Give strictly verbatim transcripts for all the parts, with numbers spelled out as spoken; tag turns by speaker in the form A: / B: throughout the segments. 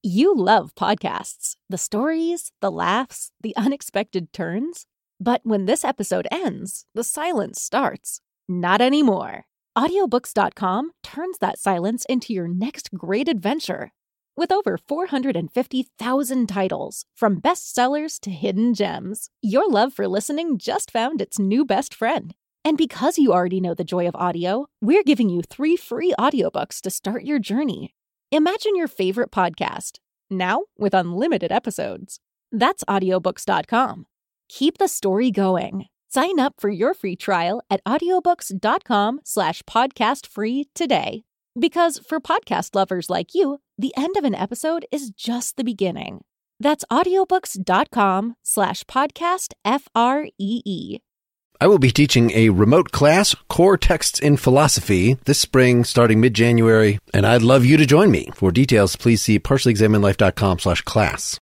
A: You love podcasts, the stories, the laughs, the unexpected turns. But when this episode ends, the silence starts. Not anymore. Audiobooks dot com turns that silence into your next great adventure. With over four hundred fifty thousand titles, from bestsellers to hidden gems, your love for listening just found its new best friend. And because you already know the joy of audio, we're giving you three free audiobooks to start your journey. Imagine your favorite podcast, now with unlimited episodes. That's audiobooks dot com. Keep the story going. Sign up for your free trial at audiobooks dot com slash podcast free today. Because for podcast lovers like you, the end of an episode is just the beginning. That's audiobooks dot com slash podcast F R E E.
B: I will be teaching a remote class, Core Texts in Philosophy, this spring starting mid-January, and I'd love you to join me. For details, please see partially examined life dot com slash class.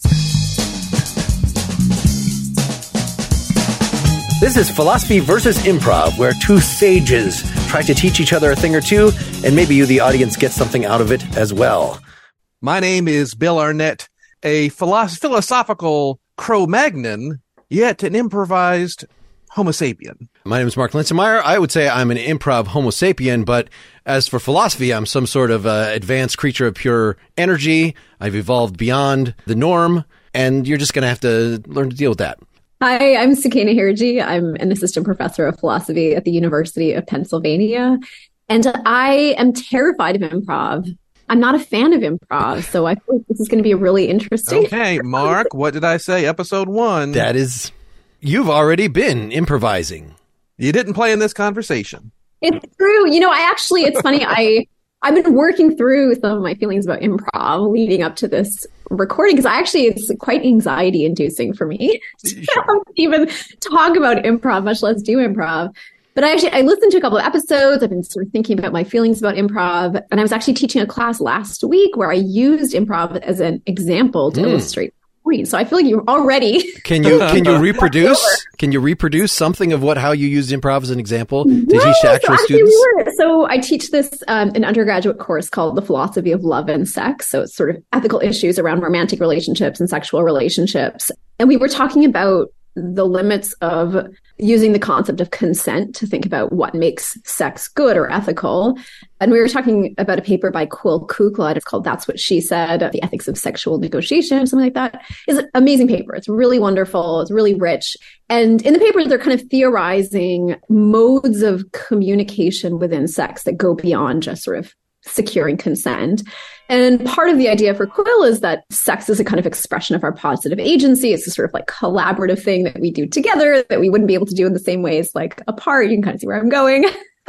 B: This is Philosophy versus Improv, where two sages try to teach each other a thing or two, and maybe you, the audience, get something out of it as well.
C: My name is Bill Arnett, a philosoph- philosophical Cro-Magnon, yet an improvised Homo sapien.
B: My name is Mark Linsenmeyer. I would say I'm an improv Homo sapien, but as for philosophy, I'm some sort of uh, advanced creature of pure energy. I've evolved beyond the norm, and you're just going to have to learn to deal with that.
D: Hi, I'm Sakina Hirji. I'm an assistant professor of philosophy at the University of Pennsylvania, and I am terrified of improv. I'm not a fan of improv, so I feel like this is going to be a really interesting.
C: Okay, Mark, what did I say? Episode one.
B: That is... You've already been improvising.
C: You didn't play in this conversation.
D: It's true. You know, I actually, it's funny. I, I've been working through some of my feelings about improv leading up to this recording, because I actually, it's quite anxiety inducing for me to sure. even talk about improv, much less do improv. But I actually, I listened to a couple of episodes. I've been sort of thinking about my feelings about improv. And I was actually teaching a class last week where I used improv as an example to mm. illustrate. So I feel like you're already.
B: Can you can you reproduce? Can you reproduce something of what how you used improv as an example to
D: no,
B: teach actual
D: so
B: students?
D: We were, so I teach this um, an undergraduate course called The Philosophy of Love and Sex. So it's sort of ethical issues around romantic relationships and sexual relationships. And we were talking about the limits of using the concept of consent to think about what makes sex good or ethical. And we were talking about a paper by Quill Kukla. It's called That's What She Said, The Ethics of Sexual Negotiation, something like that. It's an amazing paper. It's really wonderful. It's really rich. And in the paper, they're kind of theorizing modes of communication within sex that go beyond just sort of securing consent. And part of the idea for Quill is that sex is a kind of expression of our positive agency. It's a sort of like collaborative thing that we do together that we wouldn't be able to do in the same ways like apart. You can kind of see where I'm going.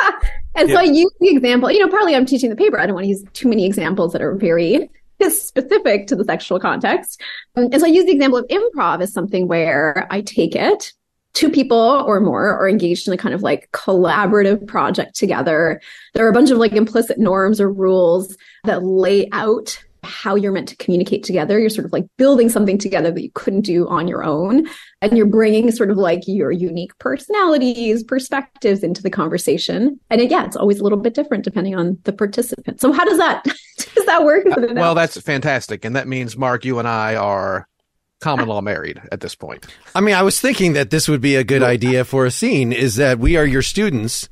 D: and yeah. so I use the example, you know, partly I'm teaching the paper. I don't want to use too many examples that are very specific to the sexual context. And so I use the example of improv as something where I take it, two people or more are engaged in a kind of like collaborative project together. There are a bunch of like implicit norms or rules that lay out how you're meant to communicate together. You're sort of like building something together that you couldn't do on your own. And you're bringing sort of like your unique personalities, perspectives into the conversation. And it, yeah, it's always a little bit different depending on the participant. So how does that, does that work?
C: Uh, well, that's fantastic. And that means, Mark, you and I are common law married at this point.
B: I mean, I was thinking that this would be a good idea for a scene, is that we are your students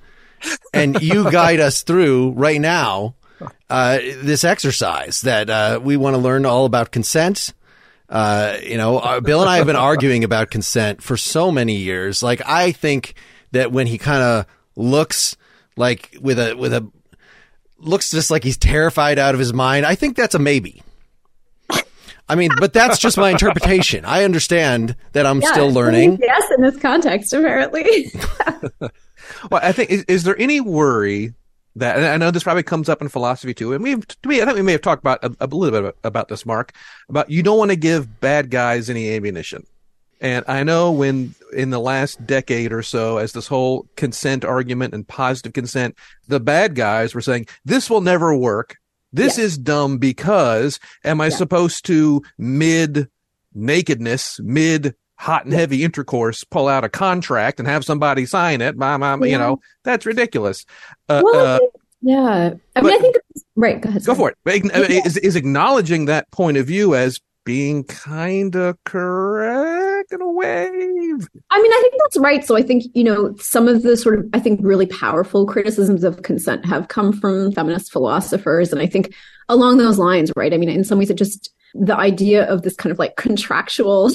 B: and you guide us through right now uh, this exercise that uh, we want to learn all about consent. Uh, you know, uh, Bill and I have been arguing about consent for so many years. Like, I think that when he kind of looks like with a, with a, looks just like he's terrified out of his mind, I think that's a maybe. I mean, but that's just my interpretation. I understand that I'm yeah, still learning.
D: Yes, in this context, apparently.
C: Well, I think, is, is there any worry that, and I know this probably comes up in philosophy too, and we've, we, I think we may have talked about a, a little bit about, about this, Mark, about you don't want to give bad guys any ammunition. And I know when in the last decade or so, as this whole consent argument and positive consent, the bad guys were saying, this will never work. This yeah. is dumb because am I yeah. supposed to mid nakedness, mid hot and heavy intercourse, pull out a contract and have somebody sign it? Mom, mom, yeah. you know, that's ridiculous. Uh,
D: well,
C: uh,
D: yeah. I
C: but,
D: mean, I think Right. Go ahead.
C: Go
D: sorry.
C: for it.
D: Yeah.
C: Is, is acknowledging that point of view as being kind of correct in a way?
D: I mean, I think that's right. So I think, you know, some of the sort of, I think, really powerful criticisms of consent have come from feminist philosophers. And I think along those lines, right? I mean, in some ways, it just, the idea of this kind of like contractual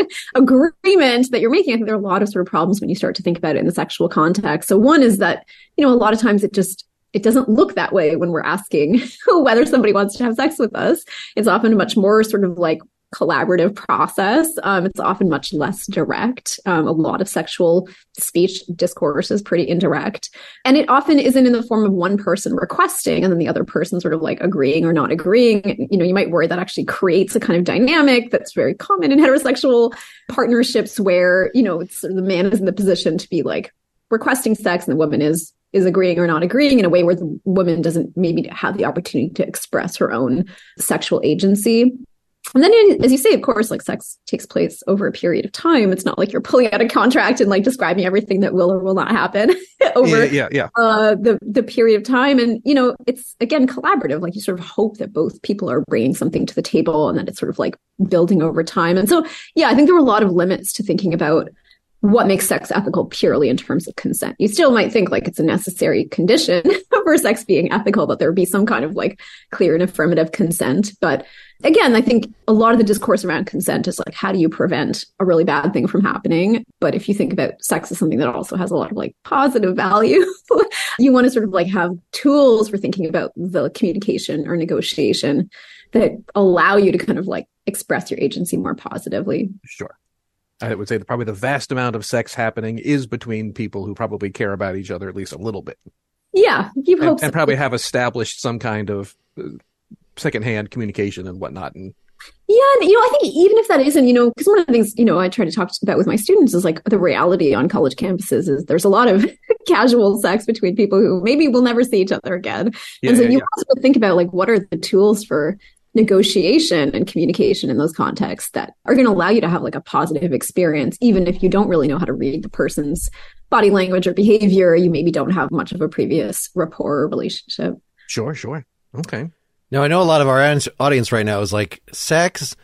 D: agreement that you're making, I think there are a lot of sort of problems when you start to think about it in the sexual context. So one is that, you know, a lot of times it just, it doesn't look that way when we're asking whether somebody wants to have sex with us. It's often a much more sort of like collaborative process. Um, it's often much less direct. Um, a lot of sexual speech discourse is pretty indirect. And it often isn't in the form of one person requesting and then the other person sort of like agreeing or not agreeing. You know, you might worry that actually creates a kind of dynamic that's very common in heterosexual partnerships where, you know, it's sort of the man is in the position to be like requesting sex and the woman is is agreeing or not agreeing in a way where the woman doesn't maybe have the opportunity to express her own sexual agency. And then, as you say, of course, like sex takes place over a period of time. It's not like you're pulling out a contract and like describing everything that will or will not happen over
C: yeah, yeah, yeah.
D: Uh, the, the period of time. And, you know, it's, again, collaborative. Like you sort of hope that both people are bringing something to the table and that it's sort of like building over time. And so, yeah, I think there were a lot of limits to thinking about what makes sex ethical purely in terms of consent. You still might think like it's a necessary condition for sex being ethical, that there would be some kind of like clear and affirmative consent. But again, I think a lot of the discourse around consent is like, how do you prevent a really bad thing from happening? But if you think about sex as something that also has a lot of like positive value, you want to sort of like have tools for thinking about the communication or negotiation that allow you to kind of like express your agency more positively.
C: Sure. I would say that probably the vast amount of sex happening is between people who probably care about each other at least a little bit.
D: Yeah, you hope
C: and,
D: so.
C: And probably have established some kind of uh, secondhand communication and whatnot. And
D: yeah, and, you know, I think even if that isn't, you know, because one of the things, you know, I try to talk about with my students is like the reality on college campuses is there's a lot of casual sex between people who maybe will never see each other again.
C: Yeah,
D: and so
C: yeah,
D: you
C: yeah.
D: also think about like what are the tools for negotiation and communication in those contexts that are going to allow you to have like a positive experience, even if you don't really know how to read the person's body language or behavior. You maybe don't have much of a previous rapport or relationship.
C: Sure, sure. Okay.
B: Now, I know a lot of our ans- audience right now is like, sex,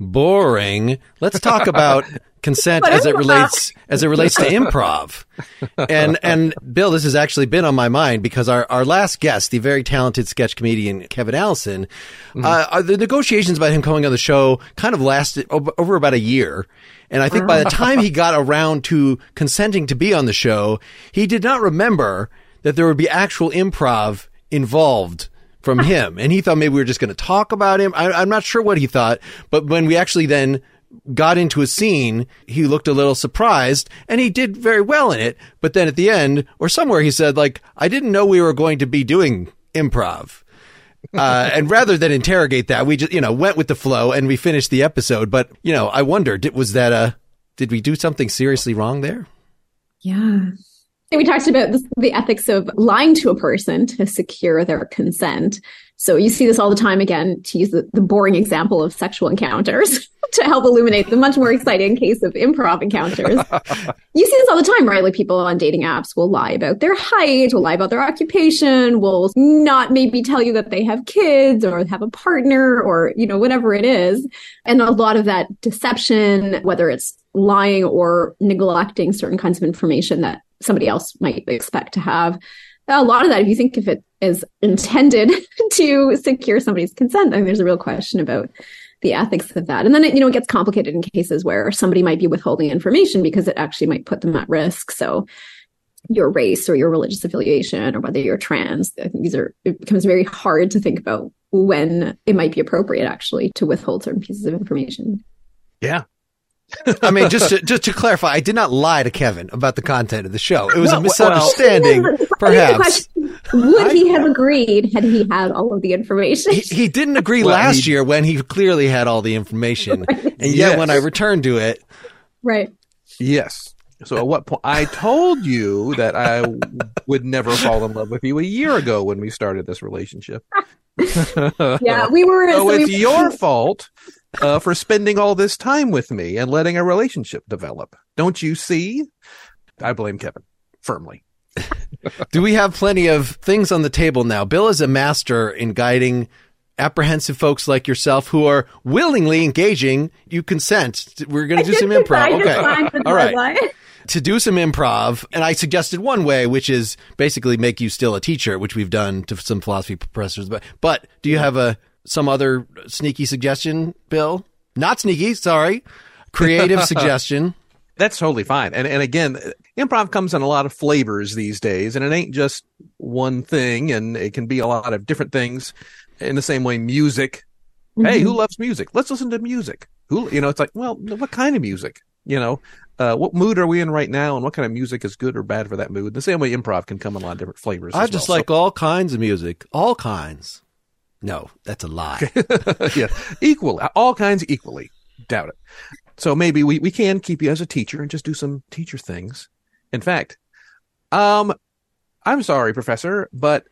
B: boring. Let's talk about consent as it relates as it relates to improv. And and Bill, this has actually been on my mind because our, our last guest, the very talented sketch comedian Kevin Allison, mm-hmm. uh, the negotiations about him coming on the show kind of lasted over, over about a year. And I think by the time he got around to consenting to be on the show, he did not remember that there would be actual improv involved from him. And he thought maybe we were just going to talk about him. I, I'm not sure what he thought, but when we actually then got into a scene, he looked a little surprised and he did very well in it. But then at the end or somewhere he said like, I didn't know we were going to be doing improv. Uh, and rather than interrogate that, we just, you know, went with the flow and we finished the episode. But, you know, I wonder, did, was that a, did we do something seriously wrong there?
D: Yeah. We talked about this, the ethics of lying to a person to secure their consent. So you see this all the time, again, to use the, the boring example of sexual encounters to help illuminate the much more exciting case of improv encounters. You see this all the time, right? Like people on dating apps will lie about their height, will lie about their occupation, will not maybe tell you that they have kids or have a partner or, you know, whatever it is. And a lot of that deception, whether it's lying or neglecting certain kinds of information that somebody else might expect to have. A lot of that, if you think of it as intended to secure somebody's consent, I think there's a real question about the ethics of that. And then, it, you know, it gets complicated in cases where somebody might be withholding information because it actually might put them at risk. So your race or your religious affiliation or whether you're trans, I think these are, it becomes very hard to think about when it might be appropriate actually to withhold certain pieces of information.
C: Yeah.
B: I mean, just to, just to clarify, I did not lie to Kevin about the content of the show. It was
C: well,
B: a misunderstanding,
D: well,
B: perhaps.
D: Question, would he have agreed had he had all of the information?
B: He, he didn't agree well, last he, year when he clearly had all the information. Right. And yet yes. when I returned to it.
D: Right.
C: Yes. So at what point? I told you that I would never fall in love with you a year ago when we started this relationship.
D: Yeah, we were.
C: So, so it's
D: we,
C: your fault. Uh, for spending all this time with me and letting a relationship develop. Don't you see? I blame Kevin firmly.
B: Do we have plenty of things on the table now? Bill is a master in guiding apprehensive folks like yourself who are willingly engaging. You consent. We're going to do some improv. Okay. All right. To do some improv. And I suggested one way, which is basically make you still a teacher, which we've done to some philosophy professors. But, but do you have a, some other sneaky suggestion, Bill? Not sneaky. Sorry. Creative suggestion.
C: That's totally fine. And and again, improv comes in a lot of flavors these days, and it ain't just one thing, and it can be a lot of different things. In the same way, music. Mm-hmm. Hey, who loves music? Let's listen to music. Who, you know, it's like, well, what kind of music? You know, uh, what mood are we in right now, and what kind of music is good or bad for that mood? The same way improv can come in a lot of different flavors.
B: I
C: as
B: just
C: well.
B: like
C: so,
B: all kinds of music. All kinds. No, that's a lie.
C: yeah, equal, all kinds equally. Doubt it. So maybe we, we can keep you as a teacher and just do some teacher things. In fact, um, I'm sorry, Professor, but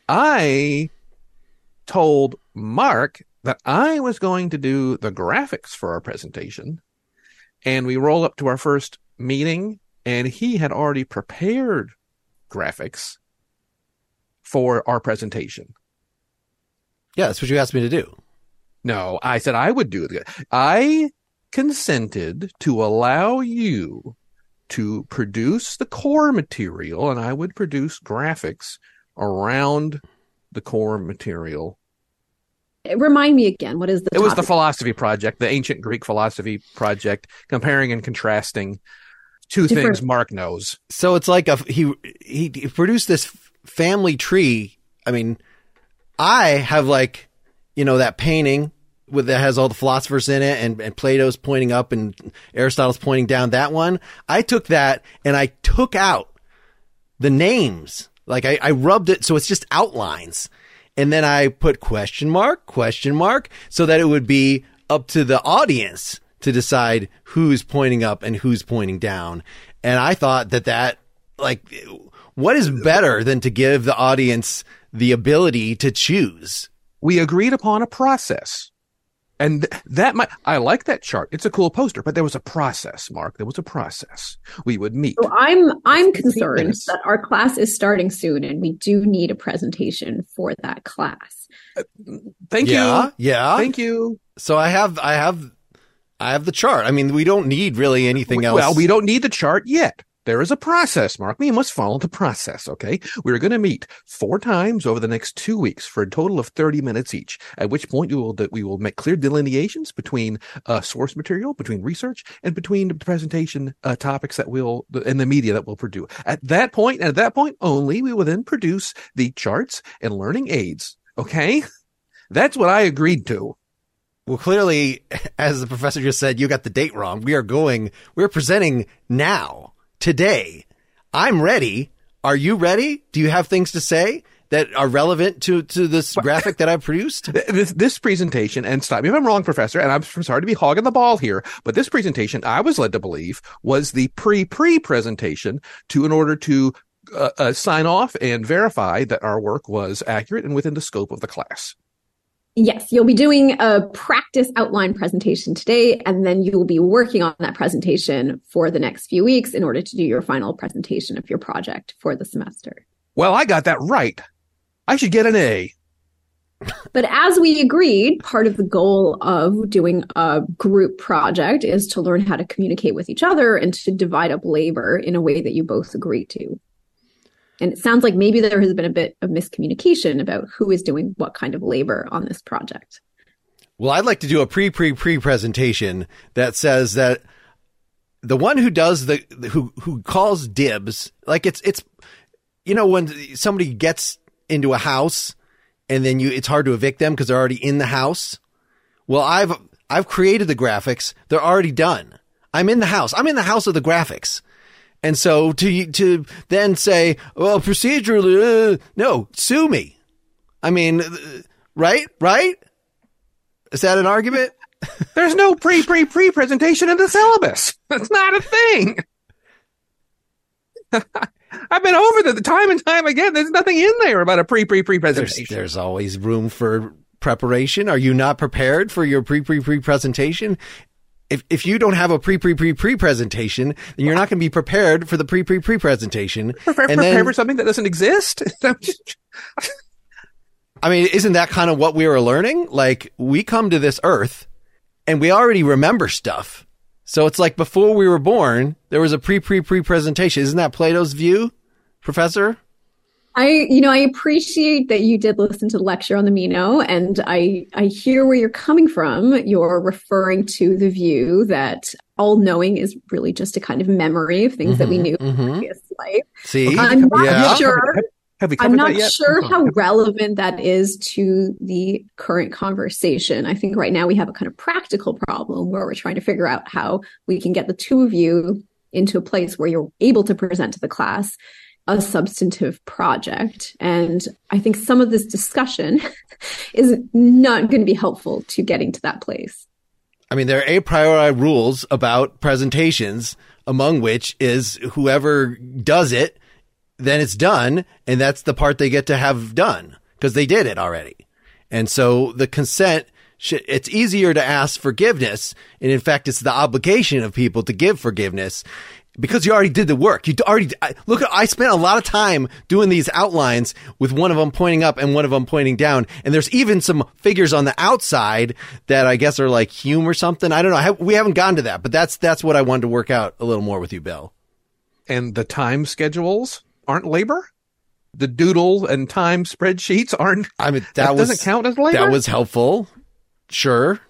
C: I told Mark that I was going to do the graphics for our presentation, and we roll up to our first meeting, and he had already prepared graphics for our presentation.
B: Yeah, that's what you asked me to do.
C: No, I said I would do it. I consented to allow you to produce the core material, and I would produce graphics around the core material.
D: Remind me again, what is the
C: It was
D: topic?
C: the philosophy project, the ancient Greek philosophy project, comparing and contrasting two
D: Different.
C: things Mark knows.
B: So it's like a he he produced this family tree. I mean, I have like, you know, that painting with that has all the philosophers in it, and, and Plato's pointing up and Aristotle's pointing down. That one, I took that and I took out the names. Like I, I rubbed it so it's just outlines, and then I put question mark, question mark, so that it would be up to the audience to decide who's pointing up and who's pointing down. And I thought that that, like, what is better than to give the audience the ability to choose?
C: We agreed upon a process. And th- that might, I like that chart. It's a cool poster, but there was a process, Mark. There was a process. We would meet.
D: So I'm I'm
C: fifteen
D: concerned
C: minutes.
D: that our class is starting soon, and we do need a presentation for that class.
C: Thank
B: yeah,
C: you.
B: yeah.
C: Thank you.
B: So I have, I have, I have the chart. I mean, we don't need really anything else.
C: Well, we don't need the chart yet. There is a process, Mark. We must follow the process, okay? We're going to meet four times over the next two weeks for a total of thirty minutes each, at which point we will we will make clear delineations between uh, source material, between research, and between the presentation uh, topics that we'll, and the media that we'll produce. At that point, and at that point only, we will then produce the charts and learning aids, okay? That's what I agreed to.
B: Well, clearly, as the professor just said, you got the date wrong. We are going, we're presenting now. Today, I'm ready. Are you ready? Do you have things to say that are relevant to, to this graphic that I produced?
C: This, this presentation, and stop me if I'm wrong, Professor, and I'm sorry to be hogging the ball here, but this presentation, I was led to believe, was the pre-pre presentation to, in order to uh, uh, sign off and verify that our work was accurate and within the scope of the class.
D: Yes, you'll be doing a practice outline presentation today, and then you will be working on that presentation for the next few weeks in order to do your final presentation of your project for the semester.
C: Well, I got that right. I should get an A.
D: But as we agreed, part of the goal of doing a group project is to learn how to communicate with each other and to divide up labor in a way that you both agree to. And it sounds like maybe there has been a bit of miscommunication about who is doing what kind of labor on this project.
B: Well, I'd like to do a pre-pre-pre presentation that says that the one who does the, who, who calls dibs, like it's, it's, you know, when somebody gets into a house and then you, it's hard to evict them because they're already in the house. Well, I've, I've created the graphics. They're already done. I'm in the house. I'm in the house of the graphics. And so to to then say, well, procedurally, uh, no, sue me. I mean, uh, right? Right? Is that an argument?
C: There's no pre-pre-pre presentation in the syllabus. That's not a thing. I've been over the time and time again. There's nothing in there about a pre-pre-pre presentation.
B: There's, there's always room for preparation. Are you not prepared for your pre-pre-pre presentation? if if you don't have a pre pre pre pre presentation, then you're not going to be prepared for the pre pre pre presentation.
C: Prepare,
B: and
C: prepare
B: then,
C: for something that doesn't exist.
B: I mean, isn't that kind of what we were learning? Like, we come to this earth and we already remember stuff. So it's like before we were born, there was a pre pre pre presentation. Isn't that Plato's view, Professor?
D: I, you know, I appreciate that you did listen to the lecture on the Meno, and I, I hear where you're coming from. You're referring to the view that all knowing is really just a kind of memory of things mm-hmm, that we knew mm-hmm. in the previous life.
B: See,
D: I'm not
B: yeah.
D: sure.
C: Have, have we
D: I'm not
C: that yet?
D: sure how relevant that is to the current conversation. I think right now we have a kind of practical problem where we're trying to figure out how we can get the two of you into a place where you're able to present to the class a substantive project. And I think some of this discussion is not going to be helpful to getting to that place.
B: I mean, there are a priori rules about presentations, among which is whoever does it, then it's done. And that's the part they get to have done because they did it already. And so the consent, it's easier to ask forgiveness. And in fact, it's the obligation of people to give forgiveness. Because you already did the work. You already I, look. I spent a lot of time doing these outlines with one of them pointing up and one of them pointing down. And there's even some figures on the outside that I guess are like Hume or something. I don't know. I have, we haven't gotten to that, but that's that's what I wanted to work out a little more with you, Bill.
C: And the time schedules aren't labor. The doodle and time spreadsheets aren't.
B: I mean, that,
C: that
B: was,
C: doesn't count as labor.
B: That was helpful. Sure.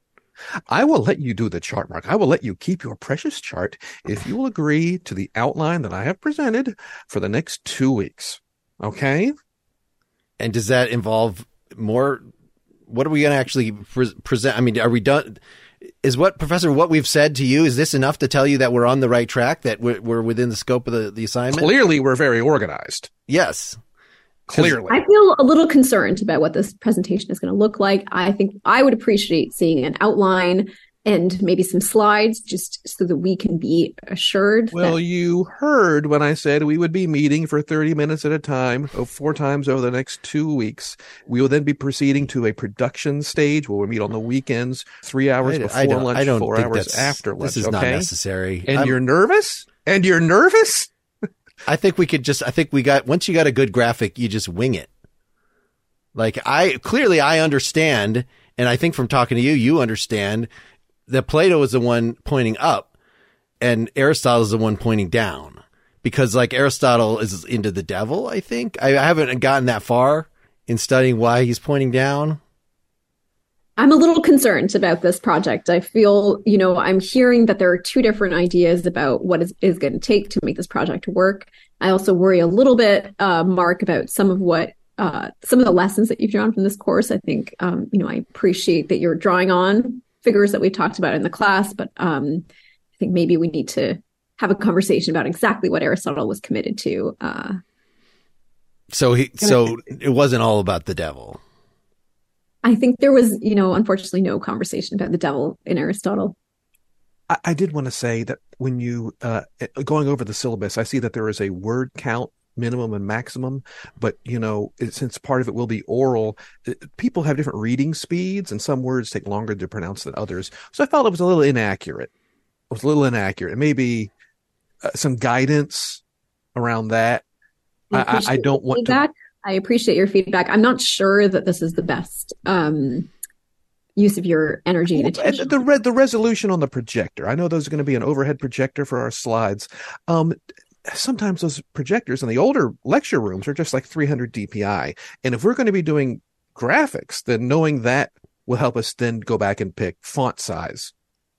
C: I will let you do the chart, Mark. I will let you keep your precious chart if you will agree to the outline that I have presented for the next two weeks. Okay?
B: And does that involve more? What are we going to actually pre- present? I mean, are we done? Is what, Professor, what we've said to you, is this enough to tell you that we're on the right track, that we're, we're within the scope of the, the assignment?
C: Clearly, we're very organized.
B: Yes.
C: Clearly.
D: I feel a little concerned about what this presentation is going to look like. I think I would appreciate seeing an outline and maybe some slides just so that we can be assured.
C: Well,
D: that-
C: you heard when I said we would be meeting for thirty minutes at a time, four times over the next two weeks. We will then be proceeding to a production stage where we meet on the weekends, three hours
B: I,
C: before
B: I don't,
C: lunch,
B: I don't
C: four
B: think
C: hours
B: that's,
C: after lunch.
B: This is
C: okay?
B: not necessary.
C: And
B: I'm,
C: you're nervous? And you're nervous?
B: I think we could just, I think we got, once you got a good graphic, you just wing it. Like I, clearly I understand. And I think from talking to you, you understand that Plato is the one pointing up and Aristotle is the one pointing down, because like Aristotle is into the devil. I think I, I haven't gotten that far in studying why he's pointing down.
D: I'm a little concerned about this project. I feel, you know, I'm hearing that there are two different ideas about what is, is going to take to make this project work. I also worry a little bit, uh, Mark, about some of what, uh, some of the lessons that you've drawn from this course. I think, um, you know, I appreciate that you're drawing on figures that we've talked about in the class, but um, I think maybe we need to have a conversation about exactly what Aristotle was committed to. Uh,
B: so he, so it wasn't all about the devil.
D: I think there was, you know, unfortunately no conversation about the devil in Aristotle.
C: I, I did want to say that when you, uh, going over the syllabus, I see that there is a word count minimum and maximum, but you know, it, since part of it will be oral, it, people have different reading speeds and some words take longer to pronounce than others. So I felt it was a little inaccurate. It was a little inaccurate. Maybe uh, some guidance around that. I, I, I don't want
D: feedback.
C: to.
D: I appreciate your feedback. I'm not sure that this is the best um, use of your energy and attention.
C: The, the, the resolution on the projector. I know there's going to be an overhead projector for our slides. Um, sometimes those projectors in the older lecture rooms are just like three hundred D P I. And if we're going to be doing graphics, then knowing that will help us then go back and pick font size.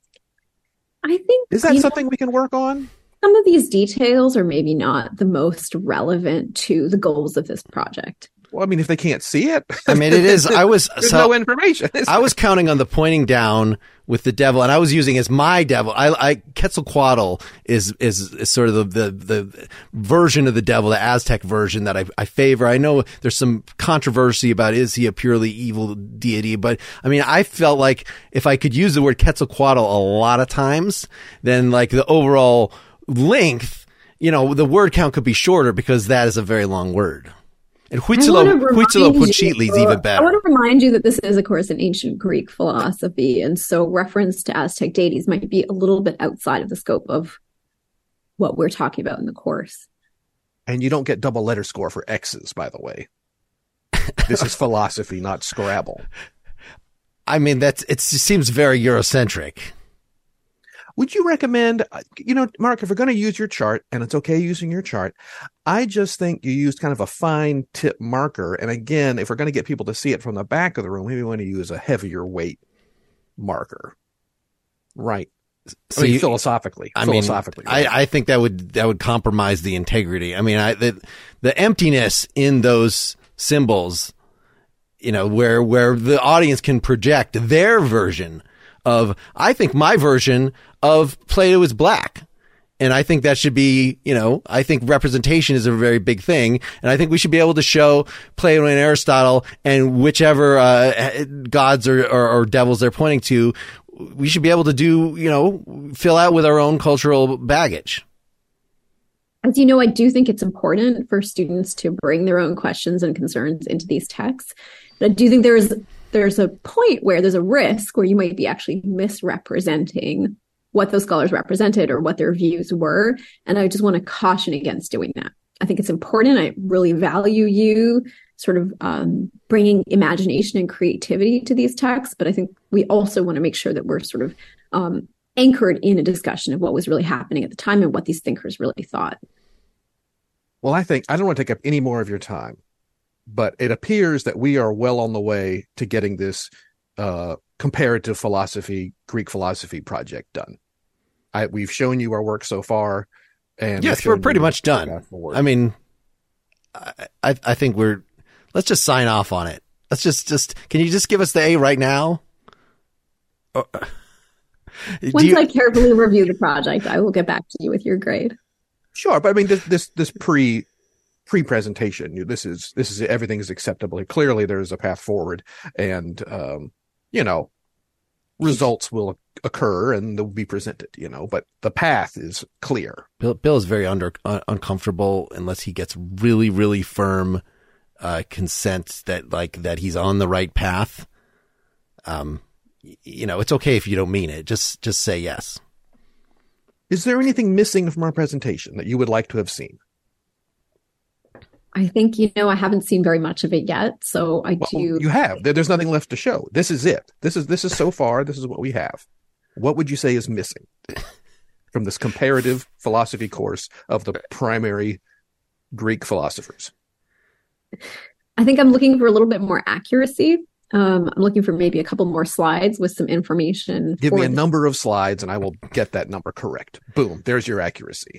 D: I think
C: is that something know, we can work on?
D: Some of these details are maybe not the most relevant to the goals of this project.
C: Well, I mean, if they can't see it,
B: I mean, it is. I was
C: there's
B: so,
C: no information.
B: I was counting on the pointing down with the devil, and I was using as my devil. I, I Quetzalcoatl is, is is sort of the, the the version of the devil, the Aztec version that I, I favor. I know there's some controversy about is he a purely evil deity, but I mean, I felt like if I could use the word Quetzalcoatl a lot of times, then like the overall length, you know, the word count could be shorter because that is a very long word. And Huitzilopochtli is even better.
D: I want to remind you that this is, of course, an ancient Greek philosophy. And so reference to Aztec deities might be a little bit outside of the scope of what we're talking about in the course.
C: And you don't get double letter score for X's, by the way. This is philosophy, not Scrabble.
B: I mean, that's it seems very Eurocentric.
C: Would you recommend, you know, Mark, if we're going to use your chart, and it's okay using your chart, I just think you used kind of a fine tip marker. And again, if we're going to get people to see it from the back of the room, maybe we want to use a heavier weight marker. Right. So I mean, you, philosophically,
B: I
C: philosophically,
B: mean,
C: right?
B: I, I think that would that would compromise the integrity. I mean, I, the the emptiness in those symbols, you know, where where the audience can project their version of, I think my version of Plato is black. And I think that should be, you know, I think representation is a very big thing. And I think we should be able to show Plato and Aristotle and whichever uh, gods or, or, or devils they're pointing to. We should be able to do, you know, fill out with our own cultural baggage.
D: As you know, I do think it's important for students to bring their own questions and concerns into these texts. But I do think there's there's a point where there's a risk where you might be actually misrepresenting what those scholars represented or what their views were. And I just want to caution against doing that. I think it's important. I really value you sort of um, bringing imagination and creativity to these texts. But I think we also want to make sure that we're sort of um, anchored in a discussion of what was really happening at the time and what these thinkers really thought.
C: Well, I think I don't want to take up any more of your time, but it appears that we are well on the way to getting this uh, comparative philosophy, Greek philosophy project done. I, we've shown you our work so far. And
B: yes, we're pretty much done. I mean, I, I think we're, let's just sign off on it. Let's just, just, can you just give us the A right now? Or,
D: Once
B: you,
D: I carefully review the project, I will get back to you with your grade.
C: Sure. But I mean, this, this, this pre, pre-presentation, this is, this is, everything is acceptable. Clearly there's a path forward and, um, you know, results will occur and they'll be presented, you know, but the path is clear.
B: Bill, Bill is very under uh, uncomfortable unless he gets really, really firm uh, consent that like that he's on the right path. Um, you know, it's okay if you don't mean it. Just just say yes.
C: Is there anything missing from our presentation that you would like to have seen?
D: I think, you know, I haven't seen very much of it yet. So I
C: well,
D: do.
C: You have. There's nothing left to show. This is it. This is this is so far. This is what we have. What would you say is missing from this comparative philosophy course of the primary Greek philosophers?
D: I think I'm looking for a little bit more accuracy. Um, I'm looking for maybe a couple more slides with some information.
C: Give me a
D: the-
C: number of slides and I will get that number correct. Boom. There's your accuracy.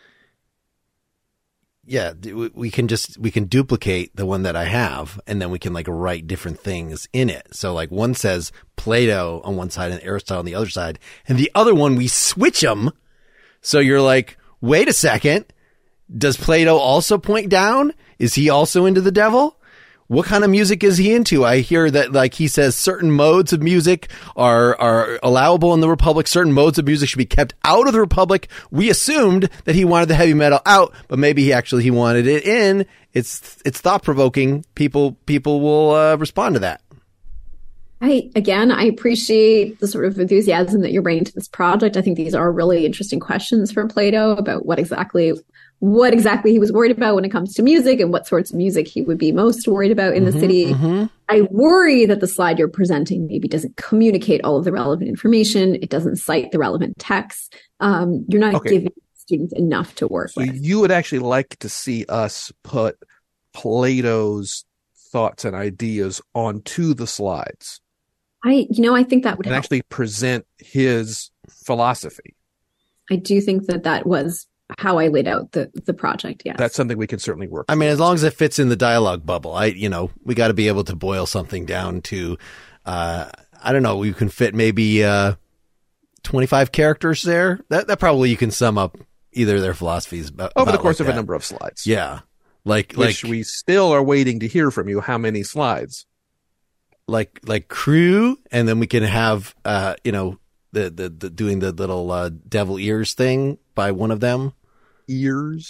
B: Yeah, we can just, we can duplicate the one that I have and then we can like write different things in it. So like one says Plato on one side and Aristotle on the other side, and the other one we switch them. So you're like, wait a second. Does Plato also point down? Is he also into the devil? What kind of music is he into? I hear that like he says certain modes of music are, are allowable in the Republic. Certain modes of music should be kept out of the Republic. We assumed that he wanted the heavy metal out, but maybe he actually, he wanted it in. It's, it's thought provoking. People, people will uh, respond to that.
D: I, again, I appreciate the sort of enthusiasm that you're bringing to this project. I think these are really interesting questions from Plato about what exactly what exactly he was worried about when it comes to music and what sorts of music he would be most worried about in mm-hmm, the city. Mm-hmm. I worry that the slide you're presenting maybe doesn't communicate all of the relevant information. It doesn't cite the relevant texts. Um, you're not okay. giving students enough to work
C: so
D: with.
C: You would actually like to see us put Plato's thoughts and ideas onto the slides.
D: I, you know, I think that would
C: and
D: help.
C: actually present his philosophy.
D: I do think that that was how I laid out the, the project. Yes.
C: That's something we can certainly work.
B: I mean, as long as it fits in the dialogue bubble, I, you know, we got to be able to boil something down to, uh, I don't know, we can fit maybe, uh, twenty-five characters there. That, that probably you can sum up either their philosophies about,
C: over
B: about
C: the course
B: like
C: of
B: that.
C: a number of slides.
B: Yeah. Like,
C: Which
B: like
C: we still are waiting to hear from you. How many slides?
B: Like, like crew. And then we can have, uh, you know, the, the, the doing the little, uh, devil ears thing by one of them.
C: Ears.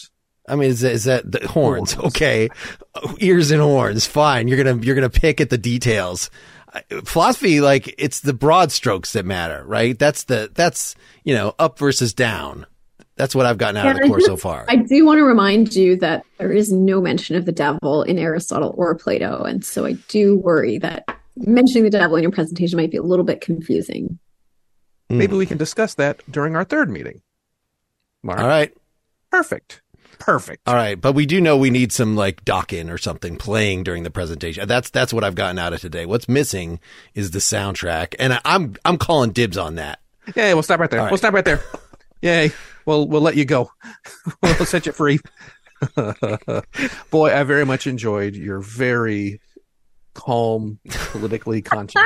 B: I mean, is that, is that the horns? Okay. Ears and horns. Fine. You're going to, you're going to pick at the details. Philosophy, like, it's the broad strokes that matter, right? That's the, that's, you know, up versus down. That's what I've gotten out yeah, of the course so far.
D: I do want to remind you that there is no mention of the devil in Aristotle or Plato. And so I do worry that mentioning the devil in your presentation might be a little bit confusing.
C: Maybe we can discuss that during our third meeting. Mark.
B: All right.
C: Perfect. Perfect.
B: All right. But we do know we need some like Dokken or something playing during the presentation. That's that's what I've gotten out of today. What's missing is the soundtrack. And I, I'm I'm calling dibs on that.
C: Yeah, we'll stop right there. Right. We'll stop right there. Yay. We'll we'll let you go. We'll set you free. Boy, I very much enjoyed your very calm, politically conscious.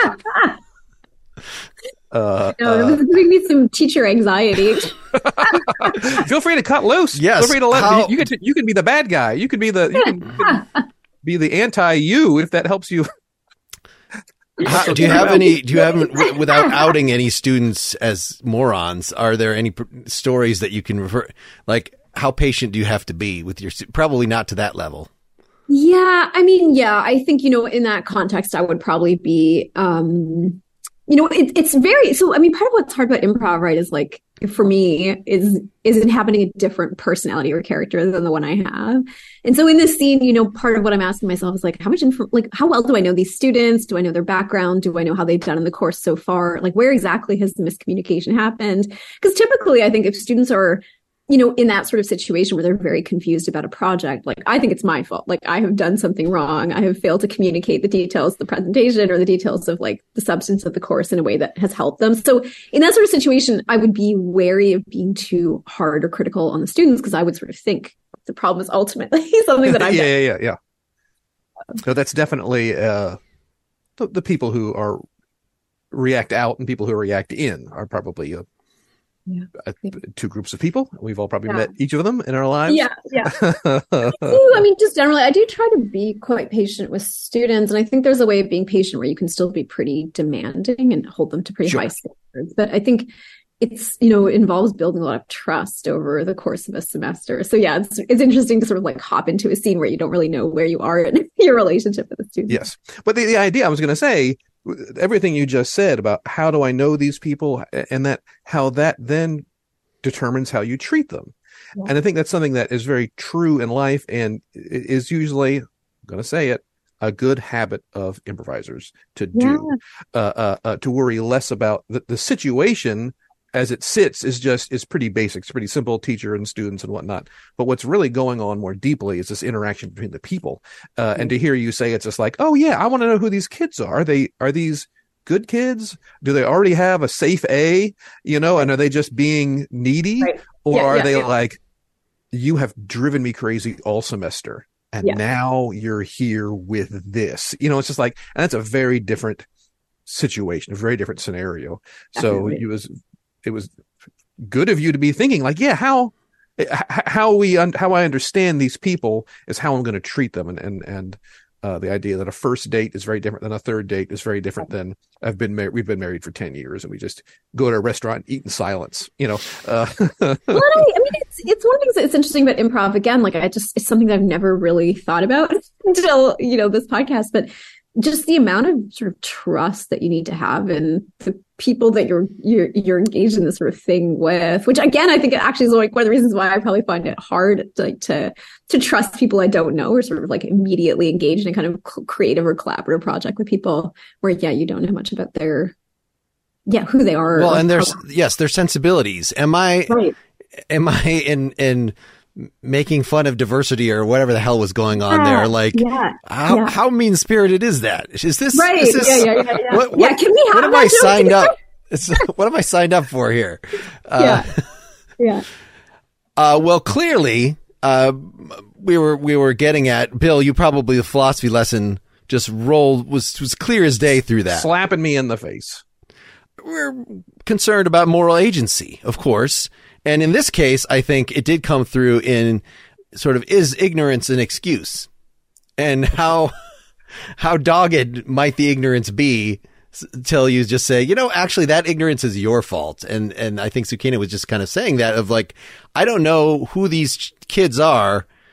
D: Uh, no, this is giving me some teacher anxiety.
C: Feel free to cut loose.
B: Yes.
C: Feel free to let how, you can you can be the bad guy. You can be the you can, you can be the anti-you if that helps you.
B: How, do you have any? Do you have without outing any students as morons? Are there any stories that you can refer? Like, how patient do you have to be with your? Probably not to that level.
D: Yeah, I mean, yeah, I think you know, in that context, I would probably be. Um, You know, it, it's very, so, I mean, part of what's hard about improv, right, is like, for me, is, is inhabiting a different personality or character than the one I have. And so in this scene, you know, part of what I'm asking myself is like, how much, inf- like, how well do I know these students? Do I know their background? Do I know how they've done in the course so far? Like, where exactly has the miscommunication happened? Because typically, I think if students are, you know, in that sort of situation where they're very confused about a project, like, I think it's my fault. Like, I have done something wrong. I have failed to communicate the details of the presentation or the details of like the substance of the course in a way that has helped them. So in that sort of situation, I would be wary of being too hard or critical on the students because I would sort of think the problem is ultimately something that I've
C: yeah,
D: done.
C: yeah, yeah, yeah. So that's definitely uh, the, the people who are react out and people who react in are probably uh, Yeah. Uh, two groups of people. We've all probably yeah. met each of them in our lives.
D: Yeah, yeah. I do, I mean, just generally, I do try to be quite patient with students. And I think there's a way of being patient where you can still be pretty demanding and hold them to pretty sure. high standards. But I think it's, you know, it involves building a lot of trust over the course of a semester. So yeah, it's it's interesting to sort of like hop into a scene where you don't really know where you are in your relationship with the student.
C: Yes. But the, the idea I was going to say, everything you just said about how do I know these people and that how that then determines how you treat them. Yeah. And I think that's something that is very true in life and is usually, I'm going to say it, a good habit of improvisers to do, yeah. uh, uh, uh, to worry less about the, the situation as it sits is just, is pretty basic. It's pretty simple, teacher and students and whatnot. But what's really going on more deeply is this interaction between the people. Uh, mm-hmm. And to hear you say, it's just like, oh yeah, I want to know who these kids are. Are they, are these good kids? Do they already have a safe A, you know, and are they just being needy right. or yeah, are yeah, they yeah. like, you have driven me crazy all semester and yeah. now you're here with this, you know, it's just like, and that's a very different situation, a very different scenario. Definitely. So it was, it was good of you to be thinking like, yeah, how, how we, how I understand these people is how I'm going to treat them. And, and, and, uh, the idea that a first date is very different than a third date is very different than I've been married. We've been married for ten years and we just go to a restaurant and eat in silence, you know? Uh,
D: well, I, I mean, it's, it's one of the things that's interesting about improv. Again, like I just, it's something that I've never really thought about until, you know, this podcast, but just the amount of sort of trust that you need to have in the people that you're you're you're engaged in this sort of thing with, which again I think it actually is like one of the reasons why I probably find it hard to, like to to trust people I don't know or sort of like immediately engage in a kind of creative or collaborative project with people where yeah you don't know much about their yeah who they are.
B: Well, and there's how, yes their sensibilities. Am I right. am I in in making fun of diversity or whatever the hell was going on yeah, there? Like, yeah, how, yeah. how mean spirited is that? Is this
D: right?
B: Is this,
D: yeah, yeah, yeah, yeah.
B: What, what,
D: yeah, can we have
B: what am I signed up? What am I signed up for here?
D: Uh, yeah, yeah.
B: Uh, well, clearly, uh, we were we were getting at Bill. You probably the philosophy lesson just rolled was was clear as day through that,
C: slapping me in the face.
B: We're concerned about moral agency, of course. And in this case, I think it did come through in sort of, is ignorance an excuse? And how, how dogged might the ignorance be till you just say, you know, actually that ignorance is your fault. And, and I think Sukeina was just kind of saying that of like, I don't know who these kids are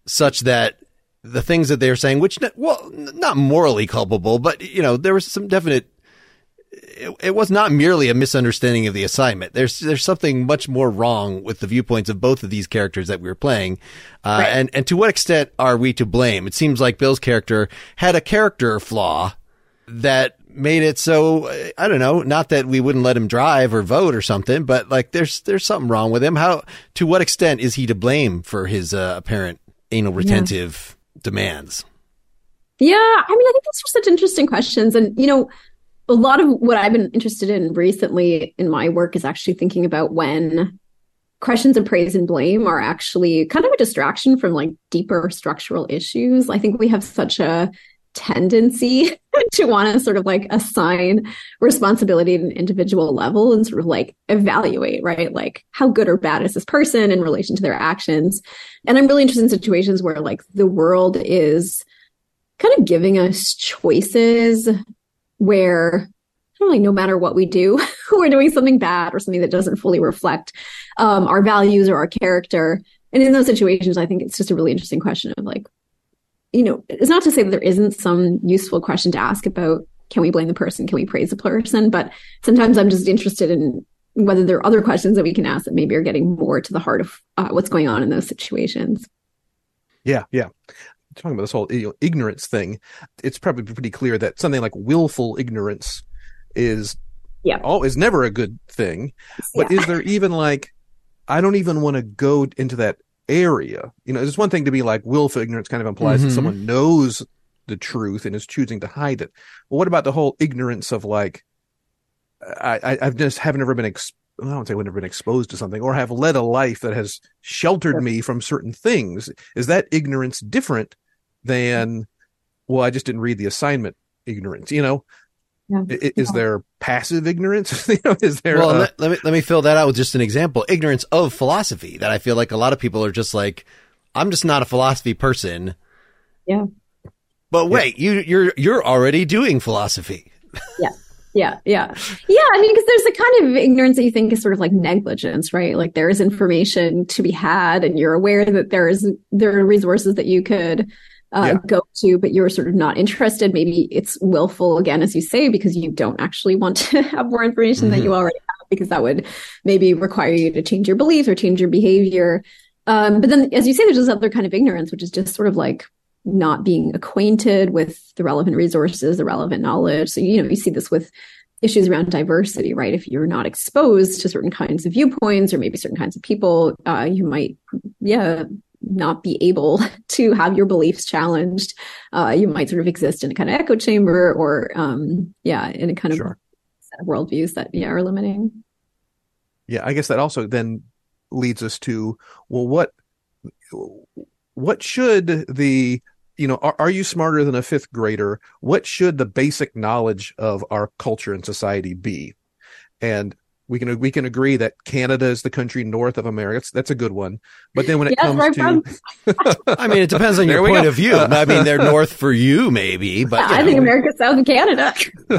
B: such that the things that they're saying, which, well, not morally culpable, but, you know, there was some definite, it, it was not merely a misunderstanding of the assignment. There's, there's something much more wrong with the viewpoints of both of these characters that we were playing. Uh, right. and, and to what extent are we to blame? It seems like Bill's character had a character flaw that made it so, I don't know, not that we wouldn't let him drive or vote or something, but like there's, there's something wrong with him. How, to what extent is he to blame for his uh, apparent anal retentive yeah. demands?
D: Yeah, I mean, I think those are such interesting questions. And, you know, a lot of what I've been interested in recently in my work is actually thinking about when questions of praise and blame are actually kind of a distraction from like deeper structural issues. I think we have such a tendency to want to sort of like assign responsibility at an individual level and sort of like evaluate, right? Like how good or bad is this person in relation to their actions? And I'm really interested in situations where like the world is kind of giving us choices where I don't know, like no matter what we do, we're doing something bad or something that doesn't fully reflect um, our values or our character. And in those situations, I think it's just a really interesting question of like, you know, it's not to say that there isn't some useful question to ask about, can we blame the person? Can we praise the person? But sometimes I'm just interested in whether there are other questions that we can ask that maybe are getting more to the heart of uh, what's going on in those situations.
C: Yeah, yeah. Talking about this whole you know, ignorance thing, it's probably pretty clear that something like willful ignorance is
D: yeah.
C: oh, is never a good thing. But yeah. is there even like, I don't even want to go into that area. You know, there's one thing to be like willful ignorance kind of implies mm-hmm. that someone knows the truth and is choosing to hide it. Well, what about the whole ignorance of like, I, I I've just haven't ever been ex- I don't say I've never been exposed to something or have led a life that has sheltered sure. me from certain things. Is that ignorance different than, well, I just didn't read the assignment ignorance, you know? Yeah. Is, is there passive ignorance? you know, is there?
B: Well,
C: uh,
B: let, let me let me fill that out with just an example. Ignorance of philosophy that I feel like a lot of people are just like, I'm just not a philosophy person.
D: Yeah.
B: But wait, yeah. you you're you're already doing philosophy.
D: Yeah. Yeah. Yeah. Yeah. I mean, because there's a kind of ignorance that you think is sort of like negligence, right? Like there is information to be had, and you're aware that there is there are resources that you could. Uh, yeah. go to, but you're sort of not interested. Maybe it's willful, again, as you say, because you don't actually want to have more information mm-hmm. that you already have, because that would maybe require you to change your beliefs or change your behavior. Um, but then, as you say, there's this other kind of ignorance, which is just sort of like not being acquainted with the relevant resources, the relevant knowledge. So, you know, you see this with issues around diversity, right? If you're not exposed to certain kinds of viewpoints or maybe certain kinds of people, uh, you might, yeah, not be able to have your beliefs challenged. Uh, you might sort of exist in a kind of echo chamber or, um, yeah, in a kind of
C: sure.
D: set of worldviews that, yeah, are limiting.
C: Yeah, I guess that also then leads us to, well, what, what should the, you know, are, are you smarter than a fifth grader? What should the basic knowledge of our culture and society be? And we can we can agree that Canada is the country north of America. That's, that's a good one. But then when it yes, comes to,
B: I mean, it depends on your point go. of view. I mean, they're north for you, maybe. But
D: yeah,
B: you know.
D: I think America's south of Canada.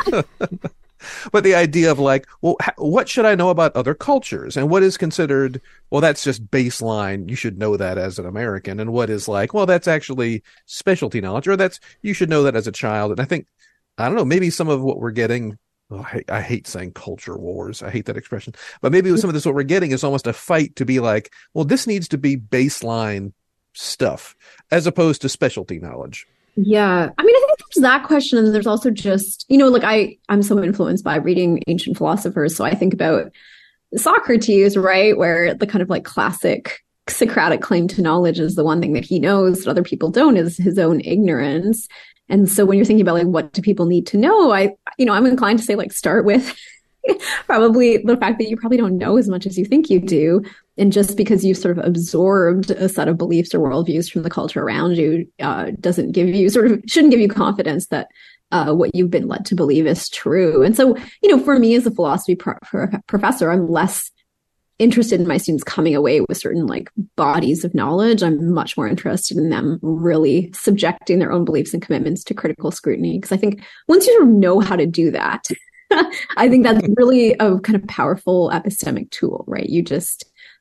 C: But the idea of like, well, ha- what should I know about other cultures, and what is considered? Well, that's just baseline. You should know that as an American, and what is like, well, that's actually specialty knowledge, or that's you should know that as a child. And I think, I don't know, maybe some of what we're getting. Oh, I, hate, I hate saying culture wars. I hate that expression. But maybe with some of this, what we're getting is almost a fight to be like, well, this needs to be baseline stuff as opposed to specialty knowledge.
D: Yeah. I mean, I think there's that question. And there's also just, you know, like I, I'm so influenced by reading ancient philosophers. So I think about Socrates, right? Where the kind of like classic Socratic claim to knowledge is the one thing that he knows that other people don't, is his own ignorance. And so when you're thinking about like, what do people need to know? I, you know, I'm inclined to say like, start with probably the fact that you probably don't know as much as you think you do. And just because you've sort of absorbed a set of beliefs or worldviews from the culture around you, uh, doesn't give you sort of, shouldn't give you confidence that uh, what you've been led to believe is true. And so, you know, for me as a philosophy pro- pro- professor, I'm less interested in my students coming away with certain like bodies of knowledge. I'm much more interested in them really subjecting their own beliefs and commitments to critical scrutiny. Because I think once you sort of know how to do that, I think that's really a kind of powerful epistemic tool, right? You just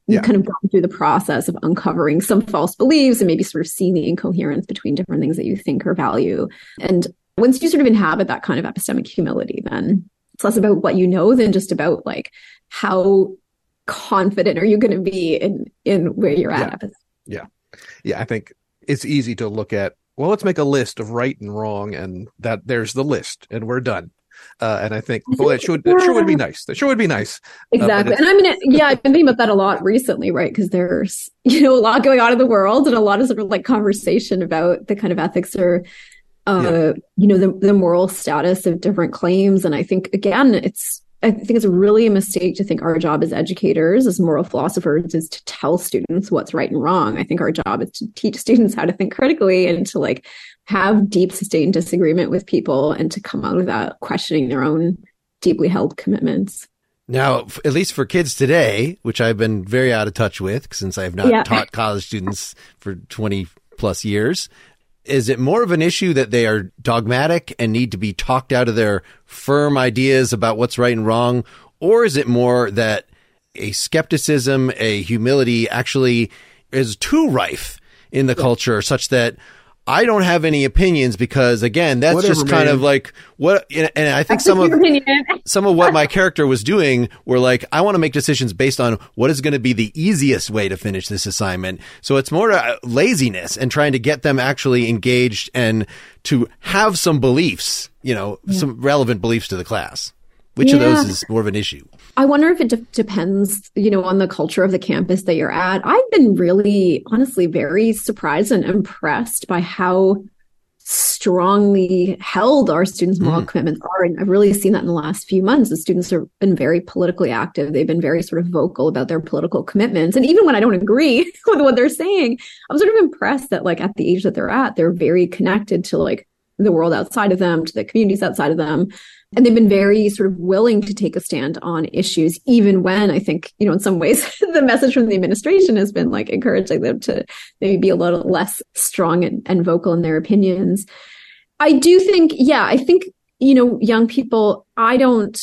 D: you've
C: Yeah.
D: kind of gone through the process of uncovering some false beliefs and maybe sort of seeing the incoherence between different things that you think or value. And once you sort of inhabit that kind of epistemic humility, then it's less about what you know than just about like how confident are you going to be in in where you're at.
C: Yeah. Yeah. I think it's easy to look at, well, let's make a list of right and wrong, and that there's the list and we're done. Uh, and I think, well, that should, that sure would be nice. That sure would be nice.
D: Exactly.
C: Uh,
D: and I mean, it, yeah, I've been thinking about that a lot recently, right? Because there's, you know, a lot going on in the world and a lot of sort of like conversation about the kind of ethics or, uh, yeah. you know, the, the moral status of different claims. And I think, again, it's, I think it's really a mistake to think our job as educators, as moral philosophers, is to tell students what's right and wrong. I think our job is to teach students how to think critically and to like have deep, sustained disagreement with people and to come out of that questioning their own deeply held commitments.
B: Now, at least for kids today, which I've been very out of touch with since I have not yeah. taught college students for twenty plus years, is it more of an issue that they are dogmatic and need to be talked out of their firm ideas about what's right and wrong? Or is it more that a skepticism, a humility actually is too rife in the yeah. culture such that I don't have any opinions because, again, that's Whatever, just kind man. of like what, and I think that's some of some of what my character was doing were like, I want to make decisions based on what is going to be the easiest way to finish this assignment. So it's more uh, laziness and trying to get them actually engaged and to have some beliefs, you know, yeah. some relevant beliefs to the class. Which yeah. of those is more of an issue?
D: I wonder if it de- depends, you know, on the culture of the campus that you're at. I've been really, honestly, very surprised and impressed by how strongly held our students' moral mm. commitments are. And I've really seen that in the last few months. The students have been very politically active. They've been very sort of vocal about their political commitments. And even when I don't agree with what they're saying, I'm sort of impressed that like at the age that they're at, they're very connected to like the world outside of them, to the communities outside of them. And they've been very sort of willing to take a stand on issues, even when I think, you know, in some ways, the message from the administration has been like encouraging them to maybe be a little less strong and, and vocal in their opinions. I do think, yeah, I think, you know, young people, I don't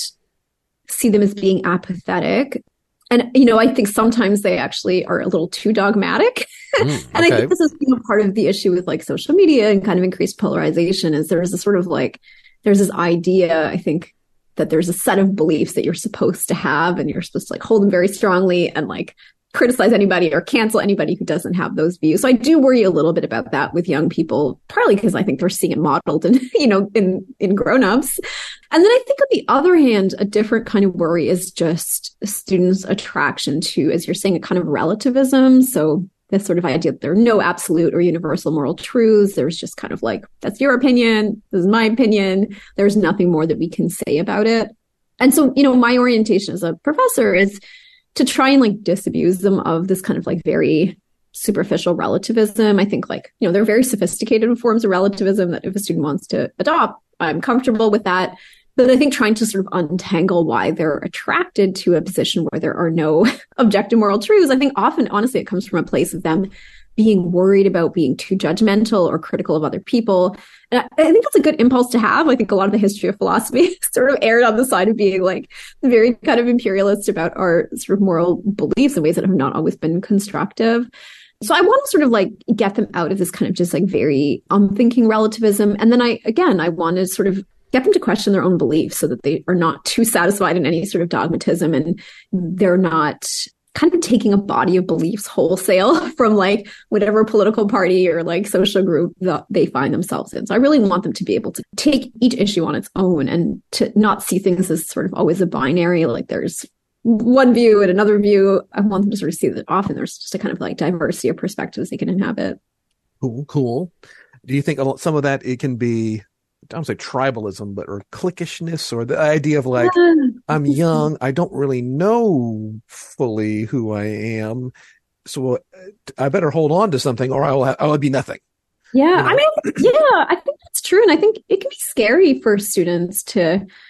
D: see them as being apathetic. And, you know, I think sometimes they actually are a little too dogmatic. Mm, okay. And I think this is, you know, part of the issue with like social media and kind of increased polarization is there's a sort of like, there's this idea, I think, that there's a set of beliefs that you're supposed to have and you're supposed to like hold them very strongly and like criticize anybody or cancel anybody who doesn't have those views. So I do worry a little bit about that with young people, partly because I think they're seeing it modeled in, you know, in, in grownups. And then I think on the other hand, a different kind of worry is just students' attraction to, as you're saying, a kind of relativism. So this sort of idea that there are no absolute or universal moral truths. There's just kind of like, that's your opinion. This is my opinion. There's nothing more that we can say about it. And so, you know, my orientation as a professor is to try and like disabuse them of this kind of like very superficial relativism. I think like, you know, they're very sophisticated forms of relativism that if a student wants to adopt, I'm comfortable with that. But I think trying to sort of untangle why they're attracted to a position where there are no objective moral truths, I think often, honestly, it comes from a place of them being worried about being too judgmental or critical of other people. And I, I think that's a good impulse to have. I think a lot of the history of philosophy sort of erred on the side of being like very kind of imperialist about our sort of moral beliefs in ways that have not always been constructive. So I want to sort of like get them out of this kind of just like very unthinking relativism. And then I, again, I want to sort of get them to question their own beliefs so that they are not too satisfied in any sort of dogmatism and they're not kind of taking a body of beliefs wholesale from like whatever political party or like social group that they find themselves in. So I really want them to be able to take each issue on its own and to not see things as sort of always a binary, like there's one view and another view. I want them to sort of see that often there's just a kind of like diversity of perspectives they can inhabit.
C: Cool, cool. Do you think some of that it can be, I don't say tribalism, but or cliquishness, or the idea of like, yeah. I'm young, I don't really know fully who I am, so I better hold on to something or I'll I'll be nothing.
D: Yeah, you know? I mean, yeah, I think that's true, and I think it can be scary for students to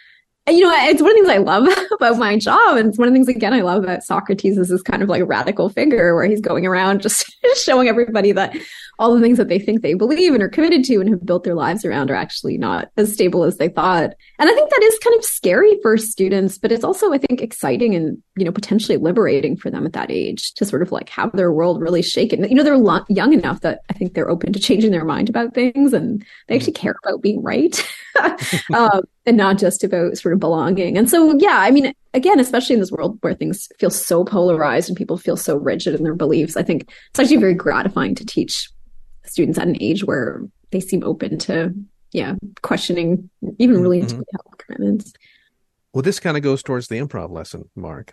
D: you know, it's one of the things I love about my job. And it's one of the things, again, I love about Socrates is this kind of like radical figure where he's going around just showing everybody that all the things that they think they believe and are committed to and have built their lives around are actually not as stable as they thought. And I think that is kind of scary for students, but it's also, I think, exciting and, you know, potentially liberating for them at that age to sort of like have their world really shaken. You know, they're lo- young enough that I think they're open to changing their mind about things and they actually care about being right. um, and not just about sort of belonging. And so, yeah, I mean, again, especially in this world where things feel so polarized and people feel so rigid in their beliefs, I think it's actually very gratifying to teach students at an age where they seem open to, yeah, questioning even really mm-hmm. held commitments.
C: Well, this kind of goes towards the improv lesson, Mark.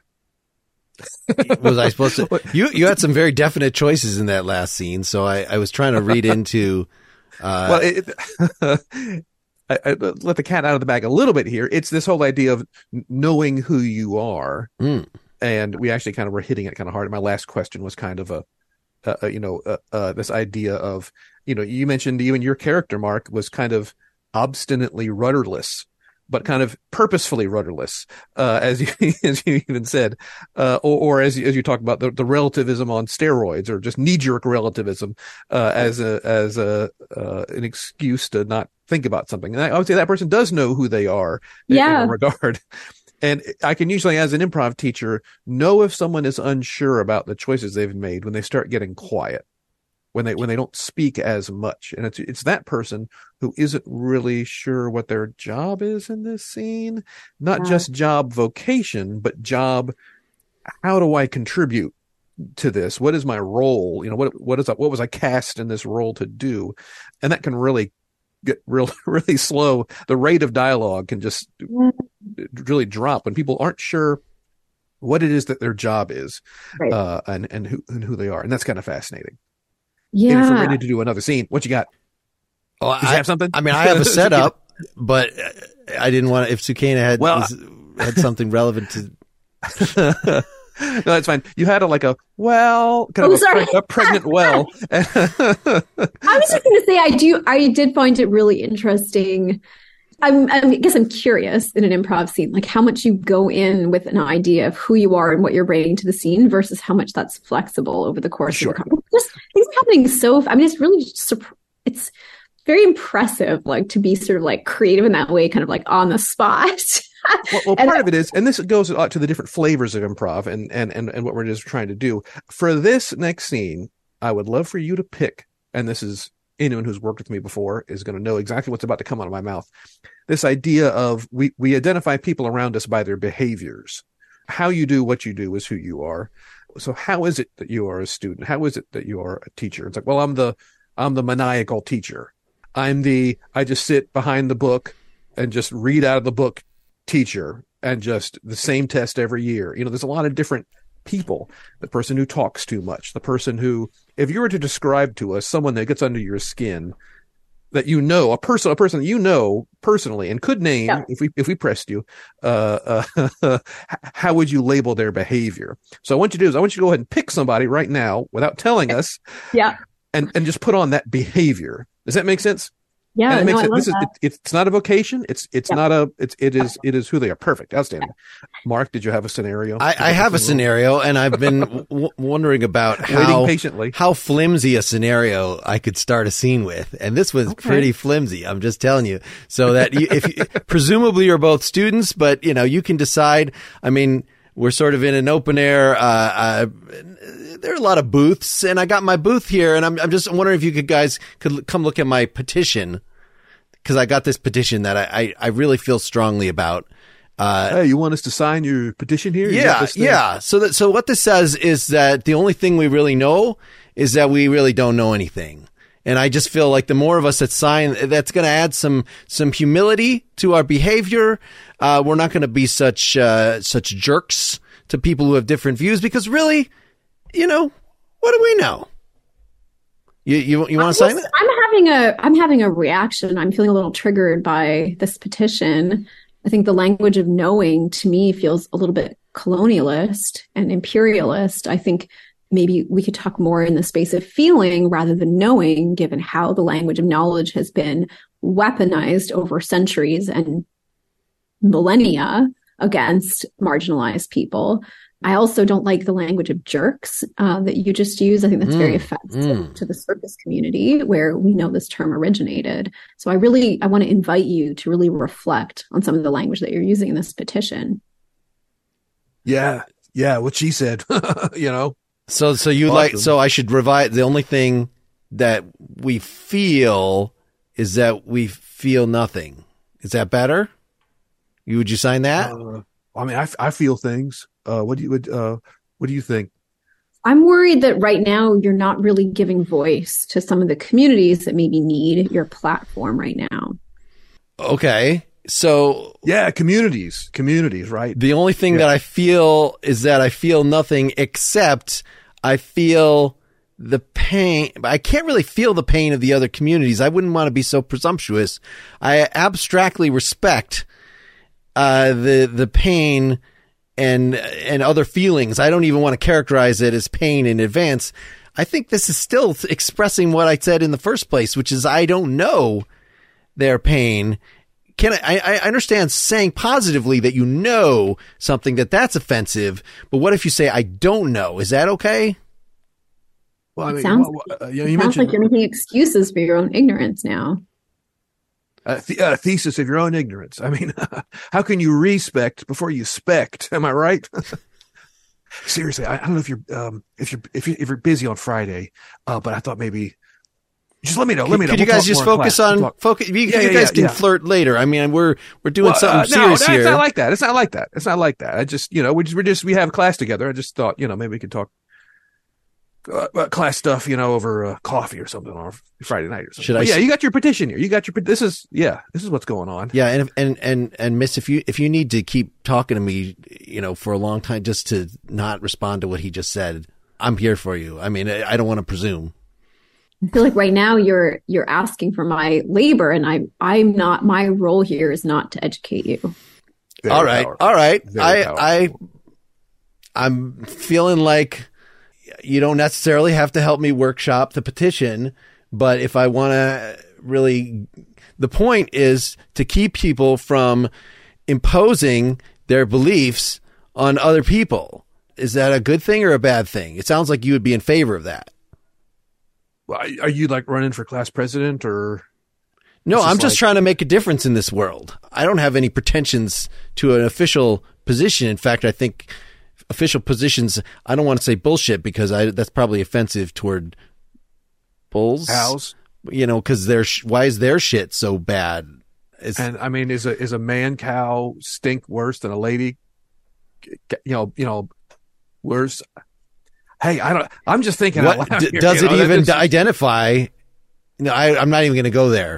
B: Was I supposed to? You you had some very definite choices in that last scene, so I, I was trying to read into. Uh,
C: well, it, I, I let the cat out of the bag a little bit here. It's this whole idea of knowing who you are,
B: mm.
C: and we actually kind of were hitting it kind of hard. My last question was kind of a, uh, you know, uh, uh, this idea of, you know, you mentioned even your character, Mark, was kind of obstinately rudderless, but kind of purposefully rudderless, uh, as you as you even said, uh, or, or as you, as you talked about the, the relativism on steroids, or just knee jerk relativism uh, as a as a uh, an excuse to not think about something. And I would say that person does know who they are in,
D: yeah.
C: in a regard. And I can usually, as an improv teacher, know if someone is unsure about the choices they've made when they start getting quiet, when they when they don't speak as much. And it's it's that person who isn't really sure what their job is in this scene. Not yeah. just job vocation, but job, how do I contribute to this? What is my role? You know, what what is what was I cast in this role to do? And that can really get real really slow. The rate of dialogue can just yeah. really drop when people aren't sure what it is that their job is, right. uh, and and who and who they are. And that's kind of fascinating.
D: Yeah.
C: And if we're ready to do another scene, what you got?
B: Oh,
C: Did you
B: I,
C: have something?
B: I mean, I have a setup, but I didn't want to, if Sukaina had,
C: well,
B: was, had something relevant
C: to. No, that's fine. You had a, like a, well, kind
D: oh,
C: of a,
D: sorry.
C: a pregnant well.
D: I was just going to say, I do, I did find it really interesting. I'm, I guess I'm curious in an improv scene, like how much you go in with an idea of who you are and what you're bringing to the scene versus how much that's flexible over the course
C: sure.
D: of the conversation. Just things are happening so, I mean, it's really, it's very impressive, like to be sort of like creative in that way, kind of like on the spot.
C: well, well part of it is, and this goes to the different flavors of improv and, and, and, and what we're just trying to do. For this next scene, I would love for you to pick, and this is anyone who's worked with me before is going to know exactly what's about to come out of my mouth. This idea of we, we identify people around us by their behaviors. How you do what you do is who you are. So how is it that you are a student? How is it that you are a teacher? It's like, well, I'm the, I'm the maniacal teacher. I'm the, I just sit behind the book and just read out of the book teacher and just the same test every year. You know, there's a lot of different people. The person who talks too much, the person who, if you were to describe to us someone that gets under your skin that you know, a person, a person that you know personally and could name yeah. if we if we pressed you, uh, uh, how would you label their behavior? So I want you to do is I want you to go ahead and pick somebody right now without telling us,
D: yeah,
C: and and just put on that behavior. Does that make sense?
D: Yeah,
C: and it makes
D: no,
C: it, this
D: that.
C: is it, it's not a vocation. It's it's yeah. not a it's it is it is who they are. Perfect, outstanding. Mark, did you have a scenario?
B: I, I have a scenario, and I've been w- wondering about how
C: waiting patiently
B: how flimsy a scenario I could start a scene with, and this was okay. pretty flimsy. I'm just telling you, so that you, if you, presumably you're both students, but you know you can decide. I mean, we're sort of in an open air. Uh, uh, there are a lot of booths, and I got my booth here, and I'm I'm just wondering if you could guys could come look at my petition, because I got this petition that I, I, I really feel strongly about. Uh,
C: hey, you want us to sign your petition here?
B: Yeah, yeah. So that so what this says is that the only thing we really know is that we really don't know anything. And I just feel like the more of us that sign, that's going to add some some humility to our behavior. Uh, we're not going to be such uh, such jerks to people who have different views, because really, you know, what do we know? You you you want to sign it?
D: I'm having a I'm having a reaction. I'm feeling a little triggered by this petition. I think the language of knowing to me feels a little bit colonialist and imperialist. I think maybe we could talk more in the space of feeling rather than knowing, given how the language of knowledge has been weaponized over centuries and millennia against marginalized people. I also don't like the language of jerks uh, that you just used. I think that's mm, very offensive mm. to the circus community where we know this term originated. So I really, I want to invite you to really reflect on some of the language that you're using in this petition.
C: Yeah. Yeah. What she said, you know?
B: So, so you awesome. like, so I should revise. The only thing that we feel is that we feel nothing. Is that better? You, would you sign that?
C: Uh, I mean, I, I feel things. Uh, what do you would uh, what do you think?
D: I'm worried that right now you're not really giving voice to some of the communities that maybe need your platform right now.
B: Okay, so
C: yeah, communities, communities, right?
B: The only thing
C: yeah.
B: that I feel is that I feel nothing except I feel the pain. I can't really feel the pain of the other communities. I wouldn't want to be so presumptuous. I abstractly respect uh, the the pain and and other feelings. I don't even want to characterize it as pain in advance. I think this is still expressing what I said in the first place, which is I don't know their pain. Can I, I understand saying positively that you know something, that that's offensive, but what if you say I don't know? Is that okay?
C: Well, I mean,
D: it sounds,
C: well, uh,
D: you, it sounds like you're making excuses for your own ignorance now.
C: A th- uh, thesis of your own ignorance. I mean, how can you respect before you spect? Am I right? Seriously, I, I don't know if you're um, if you're if you're if you're busy on Friday, uh, but I thought maybe just let me know. Let me know.
B: Could you
C: we'll
B: guys just focus on we'll focus? You,
C: yeah,
B: you
C: yeah,
B: guys
C: yeah,
B: can
C: yeah.
B: flirt later. I mean, we're we're doing
C: well,
B: something
C: uh,
B: serious
C: no,
B: here.
C: It's not like that. It's not like that. It's not like that. I just you know we just we just we have class together. I just thought you know maybe we could talk. Uh, class stuff, you know, over uh, coffee or something on Friday night or something. Should I? But yeah, you got your petition here. You got your. This is yeah. This is what's going on.
B: Yeah, and and and and Miss, if you if you need to keep talking to me, you know, for a long time just to not respond to what he just said, I'm here for you. I mean, I, I don't want to presume.
D: I feel like right now you're you're asking for my labor, and I I'm not. My role here is not to educate you.
B: Very all right, powerful. all right. Very I powerful. I I'm feeling like. You don't necessarily have to help me workshop the petition, but if I want to really, the point is to keep people from imposing their beliefs on other people. Is that a good thing or a bad thing? It sounds like you would be in favor of that.
C: Well, are you like running for class president or?
B: No, I'm just like... trying to make a difference in this world. I don't have any pretensions to an official position. In fact, I think official positions, I don't want to say bullshit because I that's probably offensive toward bulls.
C: Cows.
B: You know, because their why is their shit so bad? It's,
C: and I mean, is a is a man cow stink worse than a lady? You know, you know, worse. Hey, I don't. I'm just thinking.
B: What,
C: out loud
B: d-
C: here,
B: does
C: you
B: it
C: know,
B: even
C: just,
B: identify? No, I, I'm not even going to go there.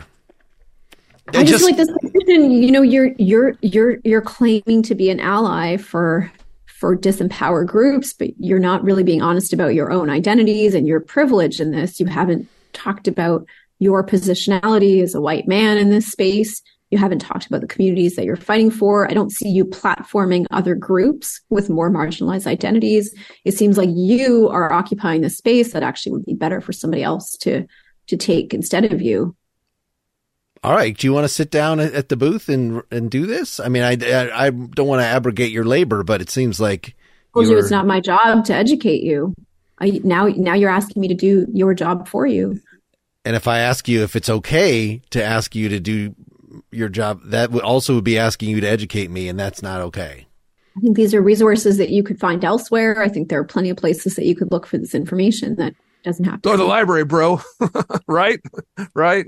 D: I just, just feel like this petition. You know, you're you're you're you're claiming to be an ally for. for disempowered groups, but you're not really being honest about your own identities and your privilege in this. You haven't talked about your positionality as a white man in this space. You haven't talked about the communities that you're fighting for. I don't see you platforming other groups with more marginalized identities. It seems like you are occupying the space that actually would be better for somebody else to, to take instead of you.
B: All right. Do you want to sit down at the booth and and do this? I mean, I, I, I don't want to abrogate your labor, but it seems like
D: I told you it's not my job to educate you. I, now, now you're asking me to do your job for you.
B: And if I ask you if it's okay to ask you to do your job, that would also be asking you to educate me, and that's not okay.
D: I think these are resources that you could find elsewhere. I think there are plenty of places that you could look for this information that doesn't have to.
C: Go to the library, bro. Right? Right?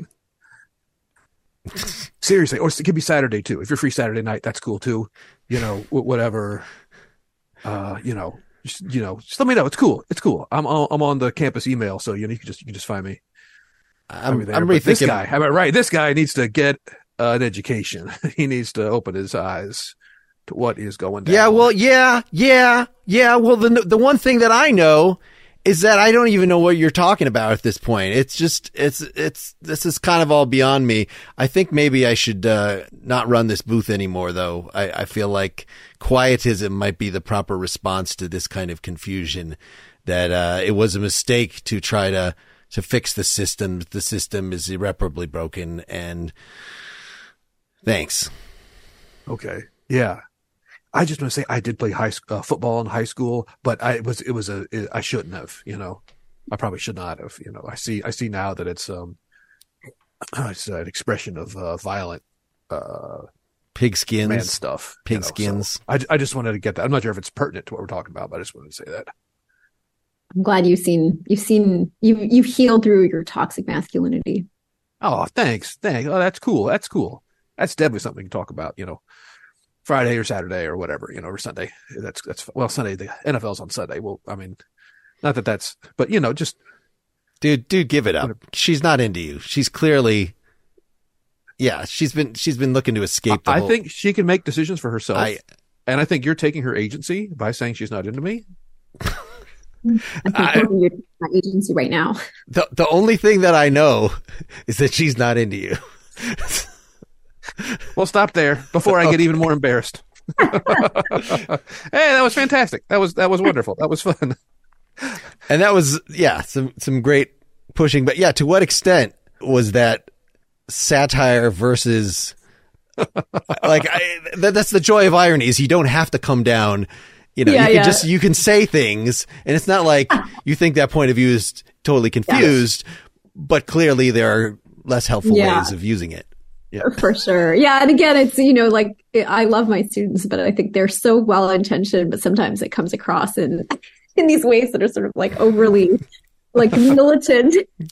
C: Seriously, or it could be Saturday too. If you're free Saturday night, that's cool too. You know, whatever. Uh, you know, just, you know, just let me know. It's cool. It's cool. I'm on, I'm on the campus email, so you know, you can just you can just find me.
B: I'm, I'm rethinking.
C: This guy, am I right? This guy needs to get uh, an education. He needs to open his eyes to what is going down.
B: Yeah, well, yeah, yeah, yeah. Well, the the one thing that I know is that I don't even know what you're talking about at this point. It's just, it's, it's, this is kind of all beyond me. I think maybe I should, uh, not run this booth anymore though. I, I feel like quietism might be the proper response to this kind of confusion, that, uh, it was a mistake to try to, to fix the system. The system is irreparably broken, and thanks.
C: Okay. Yeah. I just want to say I did play high uh, football in high school, but I it was it was a it, I shouldn't have, you know, I probably should not have, you know. I see I see now that it's um it's an expression of uh, violent uh
B: pigskins
C: man stuff,
B: pigskins.
C: You know, so I I just wanted to get that. I'm not sure if it's pertinent to what we're talking about, but I just wanted to say that.
D: I'm glad you've seen you've seen you you've healed through your toxic masculinity.
C: Oh, thanks, thanks. Oh, that's cool. That's cool. That's definitely something to talk about, you know. Friday or Saturday or whatever, you know, or Sunday. That's, that's, well, Sunday, the N F L's on Sunday. Well, I mean, not that that's, but you know, just.
B: Dude, dude, give it up. She's not into you. She's clearly, yeah, she's been, she's been looking to escape the
C: I
B: whole,
C: think she can make decisions for herself.
B: I,
C: and I think you're taking her agency by saying she's not into me.
D: I think you're my agency right now.
B: The, the only thing that I know is that she's not into you.
C: Well, stop there before I get even more embarrassed. Hey, that was fantastic. That was that was wonderful. That was fun.
B: And that was, yeah, some some great pushing. But yeah, to what extent was that satire versus like I, that, that's the joy of irony is you don't have to come down. You know,
D: yeah,
B: you can
D: yeah.
B: just you can say things, and it's not like you think that point of view is totally confused, yes. But clearly there are less helpful
D: yeah.
B: ways of using it.
D: Yeah. For sure. Yeah. And again, it's, you know, like I love my students, but I think they're so well intentioned, but sometimes it comes across in, in these ways that are sort of like overly like militant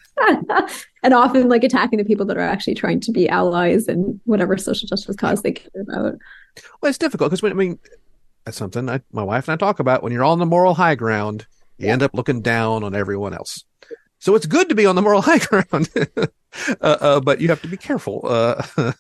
D: and often like attacking the people that are actually trying to be allies and whatever social justice cause they care about.
C: Well, it's difficult because, I mean, that's something I, my wife and I talk about. When you're on the moral high ground, you yeah. end up looking down on everyone else. So it's good to be on the moral high ground, uh, uh, but you have to be careful. Uh,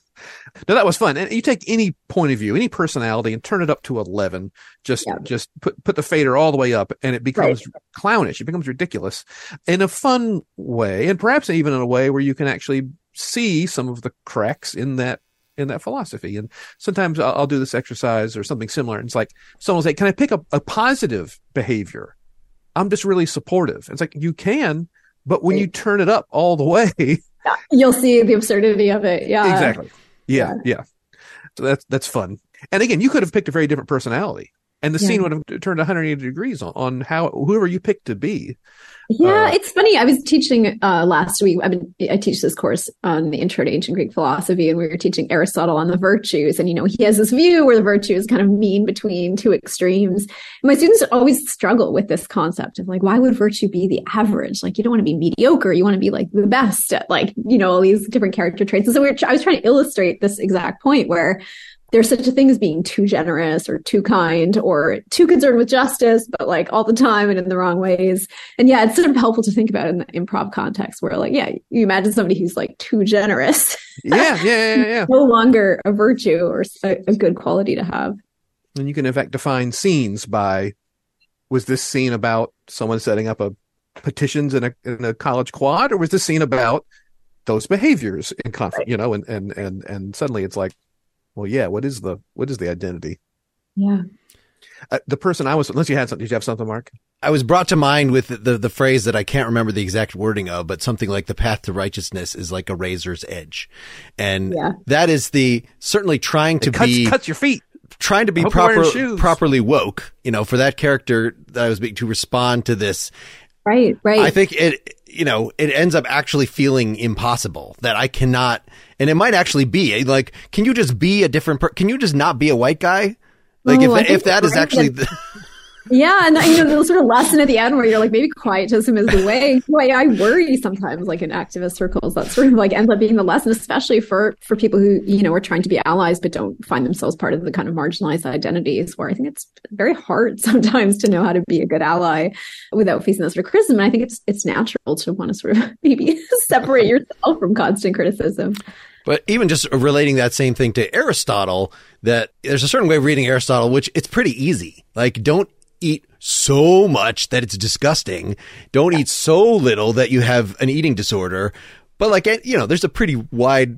C: no, that was fun. And you take any point of view, any personality, and turn it up to eleven. Just, yeah. just put put the fader all the way up, and it becomes right. clownish. It becomes ridiculous in a fun way, and perhaps even in a way where you can actually see some of the cracks in that in that philosophy. And sometimes I'll, I'll do this exercise or something similar. And it's like someone will say, "Can I pick up a positive behavior? I'm just really supportive." It's like you can. But when you turn it up all the way,
D: yeah, you'll see the absurdity of it. Yeah,
C: exactly. Yeah, yeah, yeah. So that's that's fun. And again, you could have picked a very different personality, and the yeah. scene would have turned one hundred eighty degrees on, on how whoever you picked to be.
D: Yeah,
C: uh,
D: it's funny. I was teaching uh, last week. I mean, I teach this course on the Intro to Ancient Greek Philosophy, and we were teaching Aristotle on the virtues. And, you know, he has this view where the virtues kind of mean between two extremes. And my students always struggle with this concept of like, why would virtue be the average? Like, you don't want to be mediocre. You want to be like the best at like, you know, all these different character traits. And so we were, I was trying to illustrate this exact point where there's such a thing as being too generous or too kind or too concerned with justice, but like all the time and in the wrong ways. And yeah, it's sort of helpful to think about in the improv context where like, yeah, you imagine somebody who's like too generous.
C: Yeah, yeah, yeah, yeah.
D: No longer a virtue or a, a good quality to have.
C: And you can in fact define scenes by, was this scene about someone setting up a petitions in a, in a college quad, or was this scene about those behaviors in conflict, right. you know, and, and, and, and suddenly it's like, well, yeah. What is the what is the identity?
D: Yeah.
C: Uh, the person I was, unless you had something, did you have something, Mark?
B: I was brought to mind with the, the the phrase that I can't remember the exact wording of, but something like the path to righteousness is like a razor's edge, and
D: yeah.
B: that is the certainly trying to
C: it cuts,
B: be
C: cuts your feet,
B: trying to be proper properly woke. You know, for that character that I was being to respond to this.
D: Right. Right.
B: I think it. You know, it ends up actually feeling impossible that I cannot, and it might actually be like, can you just be a different person? Can you just not be a white guy? Like
D: oh,
B: if, if that is actually the
D: yeah. And you know, the sort of lesson at the end where you're like, maybe quietism is the way. Why I worry sometimes, like in activist circles, that sort of like ends up being the lesson, especially for, for people who, you know, are trying to be allies, but don't find themselves part of the kind of marginalized identities where I think it's very hard sometimes to know how to be a good ally without facing that sort of criticism. And I think it's, it's natural to want to sort of maybe separate yourself from constant criticism.
B: But even just relating that same thing to Aristotle, that there's a certain way of reading Aristotle, which it's pretty easy. Like, don't eat so much that it's disgusting. Don't eat so little that you have an eating disorder. But like, you know, there's a pretty wide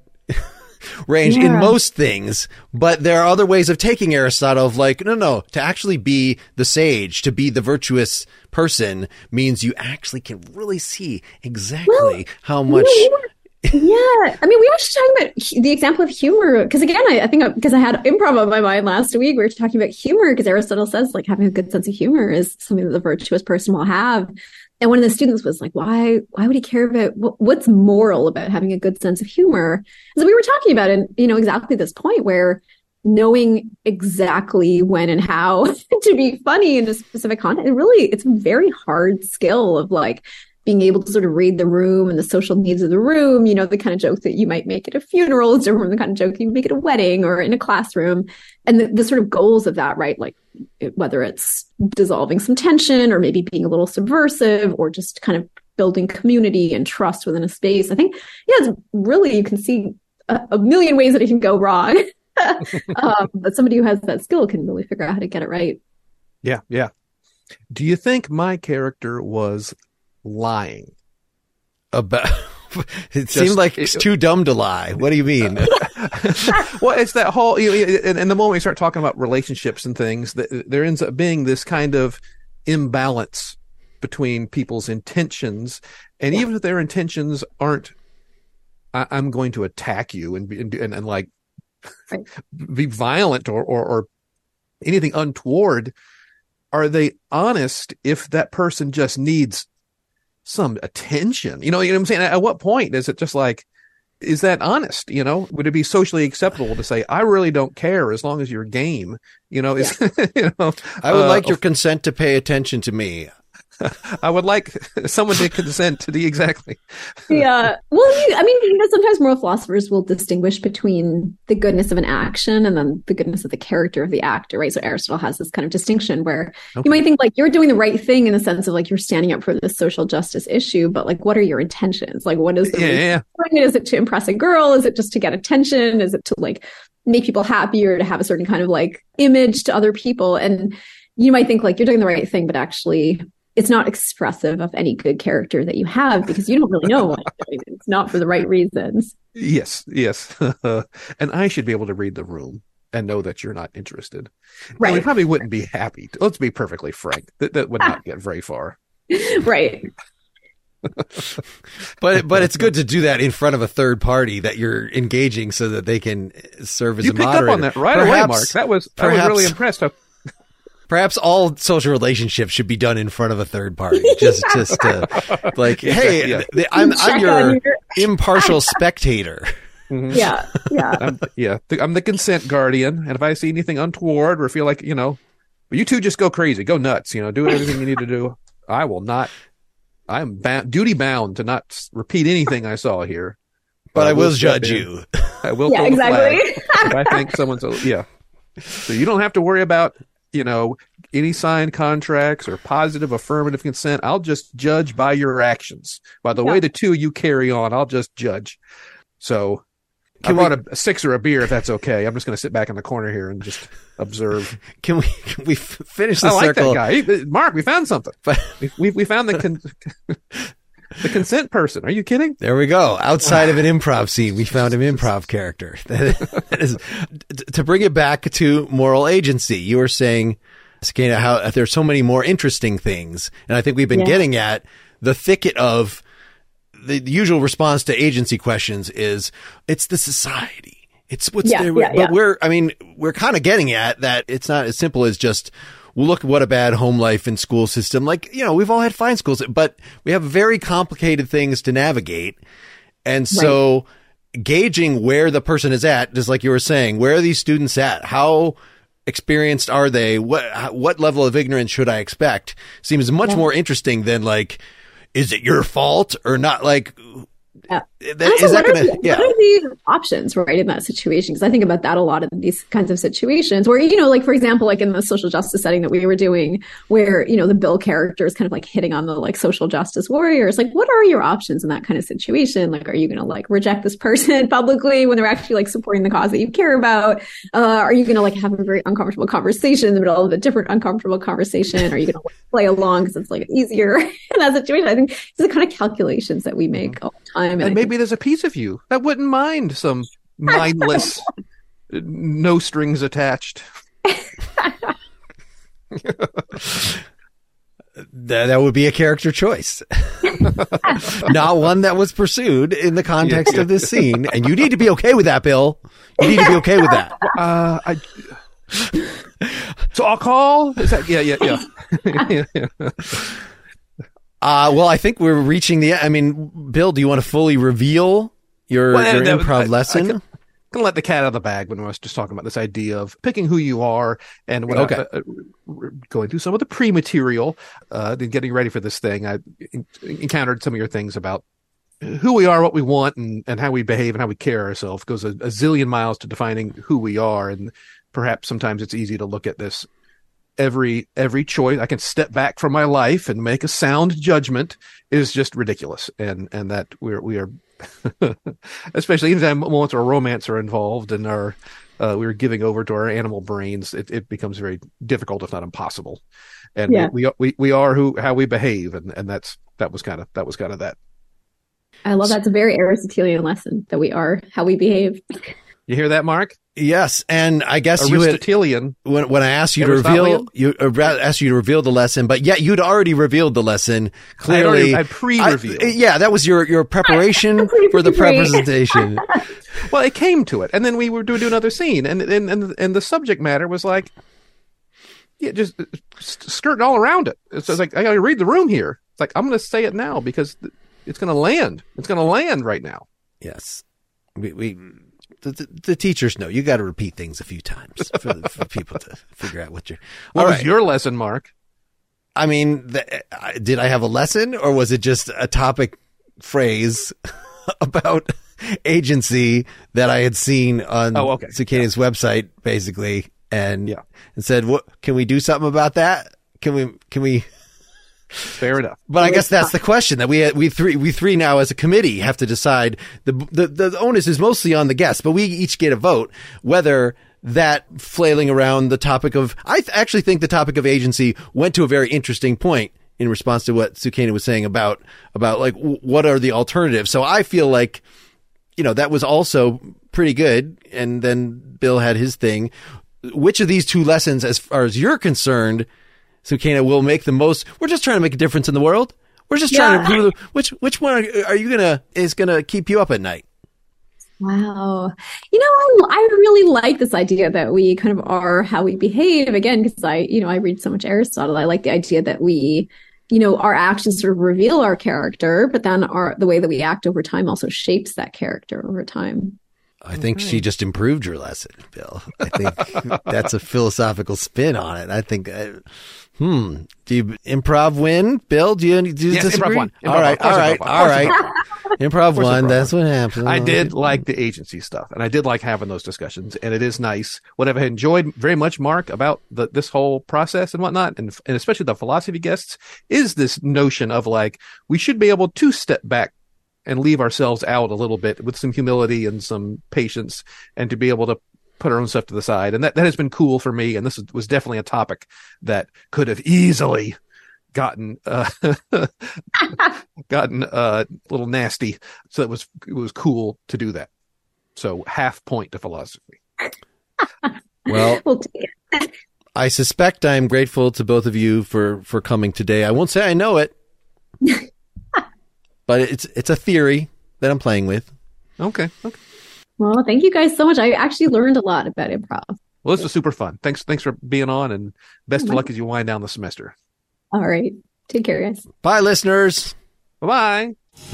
B: range yeah. in most things. But there are other ways of taking Aristotle of like, no, no, to actually be the sage, to be the virtuous person means you actually can really see exactly
D: well,
B: how much...
D: You were, Yeah, I mean, we were just talking about hu- the example of humor because, again, I, I think because I had improv on my mind last week, we were talking about humor because Aristotle says like having a good sense of humor is something that the virtuous person will have. And one of the students was like, "Why? Why would he care about what, what's moral about having a good sense of humor?" So we were talking about it, you know, exactly this point where knowing exactly when and how to be funny in a specific context, it really, it's a very hard skill of like being able to sort of read the room and the social needs of the room, you know, the kind of joke that you might make at a funeral is different from the kind of joke you make at a wedding or in a classroom. And the, the sort of goals of that, right? Like it, whether it's dissolving some tension or maybe being a little subversive or just kind of building community and trust within a space. I think, yeah, it's really, you can see a, a million ways that it can go wrong. um, but somebody who has that skill can really figure out how to get it right.
C: Yeah, yeah. Do you think my character was lying?
B: About it
C: Just,
B: seemed like it's
C: it,
B: too dumb to lie. What do you mean?
C: Well, it's that whole, you know, and, and the moment we start talking about relationships and things, that there ends up being this kind of imbalance between people's intentions, and even if their intentions aren't, I, I'm going to attack you and and, and, and like right. be violent or, or or anything untoward. Are they honest if that person just needs some attention? You know, you know what I'm saying? At what point is it just like, is that honest? You know, would it be socially acceptable to say, I really don't care as long as you're game? You know, is, yeah. you know,
B: I would
C: uh,
B: like your consent to pay attention to me.
C: I would like someone to consent to the exactly.
D: Yeah. Well, you, I mean, you know, sometimes moral philosophers will distinguish between the goodness of an action and then the goodness of the character of the actor, right? So Aristotle has this kind of distinction where okay. you might think like you're doing the right thing in the sense of like you're standing up for the social justice issue, but like what are your intentions? Like what is the
C: yeah, yeah.
D: Is it to impress a girl? Is it just to get attention? Is it to like make people happier, to have a certain kind of like image to other people? And you might think like you're doing the right thing, but actually it's not expressive of any good character that you have because you don't really know what you're doing. It's not for the right reasons.
C: Yes, yes. And I should be able to read the room and know that you're not interested.
D: Right.
C: And we probably wouldn't be happy. To, let's be perfectly frank. That, that would not get very far.
D: Right.
B: but but it's good to do that in front of a third party that you're engaging so that they can serve as
C: you
B: a moderator.
C: You picked up on that right
B: perhaps,
C: away, Mark. That was, I was really impressed.
B: Perhaps all social relationships should be done in front of a third party. Just, just uh, like, hey, yeah. th- I'm, I'm your impartial spectator.
D: Mm-hmm. Yeah, yeah,
C: I'm, yeah. I'm the consent guardian, and if I see anything untoward or feel like you know, you two just go crazy, go nuts, you know, do everything you need to do. I will not. I am bound, duty bound to not repeat anything I saw here.
B: But, but I, I will judge you.
C: I will.
D: Yeah, exactly.
C: If I think someone's, yeah. So you don't have to worry about. You know, any signed contracts or positive affirmative consent. I'll just judge by your actions. By the yeah. way the two you carry on, I'll just judge. So can I brought we, a, a six or a beer if that's okay. I'm just going to sit back in the corner here and just observe.
B: Can we can we f- finish the
C: I like
B: circle?
C: that guy. He, Mark, we found something. we, we, we found the con- the consent person. Are you kidding?
B: There we go. Outside of an improv scene, we found an improv character. That is, to bring it back to moral agency, you were saying, Sakina, how there's so many more interesting things. And I think we've been yeah. getting at the thicket of the, the usual response to agency questions is it's the society. It's what's
D: yeah,
B: there.
D: Yeah,
B: but
D: yeah.
B: we're, I mean, we're kind of getting at that. It's not as simple as just, well, look what a bad home life and school system. Like, you know, we've all had fine schools, but we have very complicated things to navigate. And so right. gauging where the person is at, just like you were saying, where are these students at? How experienced are they? What, what level of ignorance should I expect? Seems much yeah. more interesting than like, is it your fault or not? Like,
D: yeah.
B: That, is that gonna,
D: the,
B: yeah.
D: what are the options, right, in that situation? Because I think about that a lot in these kinds of situations where, you know, like, for example, like in the social justice setting that we were doing where, you know, the Bill character is kind of like hitting on the like social justice warriors. Like, what are your options in that kind of situation? Like, are you going to like reject this person publicly when they're actually like supporting the cause that you care about? Uh, are you going to like have a very uncomfortable conversation in the middle of a different uncomfortable conversation? Are you going to like, play along because it's like easier in that situation? I think these are the kind of calculations that we make all the time.
C: And, and maybe there's a piece of you that wouldn't mind some mindless, no strings attached.
B: that, that would be a character choice. Not one that was pursued in the context yeah, yeah. of this scene. And you need to be okay with that, Bill. You need to be okay with that.
C: Uh, I... So I'll call? Is that, yeah, yeah, yeah. yeah.
B: Uh, well, I think we're reaching the, I mean, Bill, do you want to fully reveal your, well, your that, improv I, lesson? I, I,
C: I'm going to let the cat out of the bag when I was just talking about this idea of picking who you are and when okay. I, uh, going through some of the pre-material, uh, and getting ready for this thing, I encountered some of your things about who we are, what we want, and, and how we behave and how we carry ourselves. It goes a, a zillion miles to defining who we are. And perhaps sometimes it's easy to look at this every every choice. I can step back from my life and make a sound judgment is just ridiculous. And and that we're we are especially anytime moments where romance are involved and our uh, we're giving over to our animal brains, it, it becomes very difficult, if not impossible. And yeah. we, we we are who how we behave, and, and that's that was kind of that was kind of that.
D: I love that's a very Aristotelian lesson, that we are how we behave.
C: You hear that, Mark?
B: Yes, and I guess
C: Aristotelian.
B: You had, when when I asked you to reveal you uh, asked you to reveal the lesson, but yet you'd already revealed the lesson. Clearly,
C: I, I pre-revealed.
B: I, yeah, that was your your preparation for the presentation.
C: Well, it came to it, and then we were doing another scene, and and and and the subject matter was like, yeah, just skirting all around it. It's like I got to read the room here. It's like I'm going to say it now because it's going to land. It's going to land right now.
B: Yes, we we. The, the, the teachers know you got to repeat things a few times for, for people to figure out what you're.
C: What
B: All
C: was
B: right.
C: your lesson, Mark?
B: I mean, the, did I have a lesson, or was it just a topic phrase about agency that I had seen on
C: oh, okay.
B: Cicada's yeah. website, basically, and
C: yeah.
B: and said, "What can we do something about that? Can we? Can we?"
C: Fair enough.
B: But I guess that's the question that we we three we three now as a committee have to decide. The, the the onus is mostly on the guests, but we each get a vote whether that flailing around the topic of I th- actually think the topic of agency went to a very interesting point in response to what Sukaina was saying about about like w- what are the alternatives. So I feel like, you know, that was also pretty good. And then Bill had his thing. Which of these two lessons, as far as you're concerned, Sukaina, will make the most? We're just trying to make a difference in the world. We're just trying yeah. to. Which which one are, are you gonna is gonna keep you up at night?
D: Wow, you know, I, I really like this idea that we kind of are how we behave. Again, because I, you know, I read so much Aristotle. I like the idea that we, you know, our actions sort of reveal our character, but then our the way that we act over time also shapes that character over time.
B: I think okay. she just improved your lesson, Bill. I think that's a philosophical spin on it. I think. Uh, Hmm. Do you improv win, Bill? Do you, do you
C: yes,
B: disagree?
C: Improv won. Improv
B: all right,
C: won.
B: all right, all right. Improv won.
C: Improv
B: That's
C: won.
B: what happened.
C: I did like the agency stuff, and I did like having those discussions, and it is nice. What I've enjoyed very much, Mark, about the, this whole process and whatnot, and, and especially the philosophy guests, is this notion of like, we should be able to step back and leave ourselves out a little bit with some humility and some patience, and to be able to put our own stuff to the side. And that, that has been cool for me. And this was definitely a topic that could have easily gotten, uh, gotten, uh, a little nasty. So it was, it was cool to do that. So half point to philosophy.
B: Well,
D: we'll take it.
B: I suspect I'm grateful to both of you for, for coming today. I won't say I know it, but it's, it's a theory that I'm playing with.
C: Okay. Okay.
D: Well, thank you guys so much. I actually learned a lot about improv.
C: Well, this was super fun. Thanks, thanks for being on, and best of luck as you wind down the semester.
D: All right. Take care, guys.
B: Bye, listeners.
C: Bye-bye.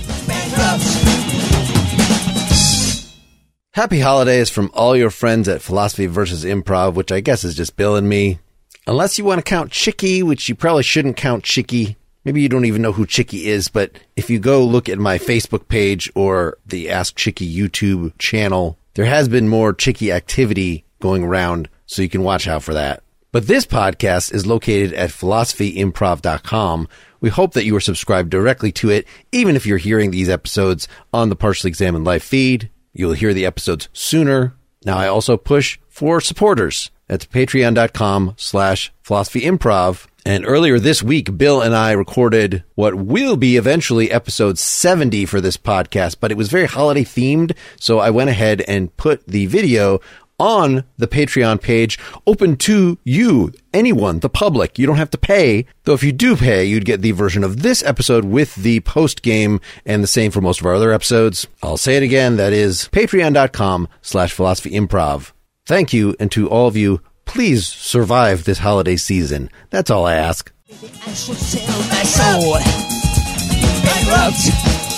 B: Happy holidays from all your friends at Philosophy versus Improv, which I guess is just Bill and me. Unless you want to count Chicky, which you probably shouldn't count Chicky. Maybe you don't even know who Chicky is, but if you go look at my Facebook page or the Ask Chicky YouTube channel, there has been more Chicky activity going around, so you can watch out for that. But this podcast is located at philosophy improv dot com. We hope that you are subscribed directly to it, even if you're hearing these episodes on the Partially Examined Life feed. You'll hear the episodes sooner. Now, I also push for supporters at patreon.com slash philosophyimprov. And earlier this week, Bill and I recorded what will be eventually episode seventy for this podcast, but it was very holiday themed. So I went ahead and put the video on the Patreon page, open to you, anyone, the public. You don't have to pay, though if you do pay, you'd get the version of this episode with the post-game, and the same for most of our other episodes. I'll say it again, that is patreon.com slash philosophy improv. Thank you, and to all of you, please survive this holiday season. That's all I ask.
E: I should sell my soul bankrupt.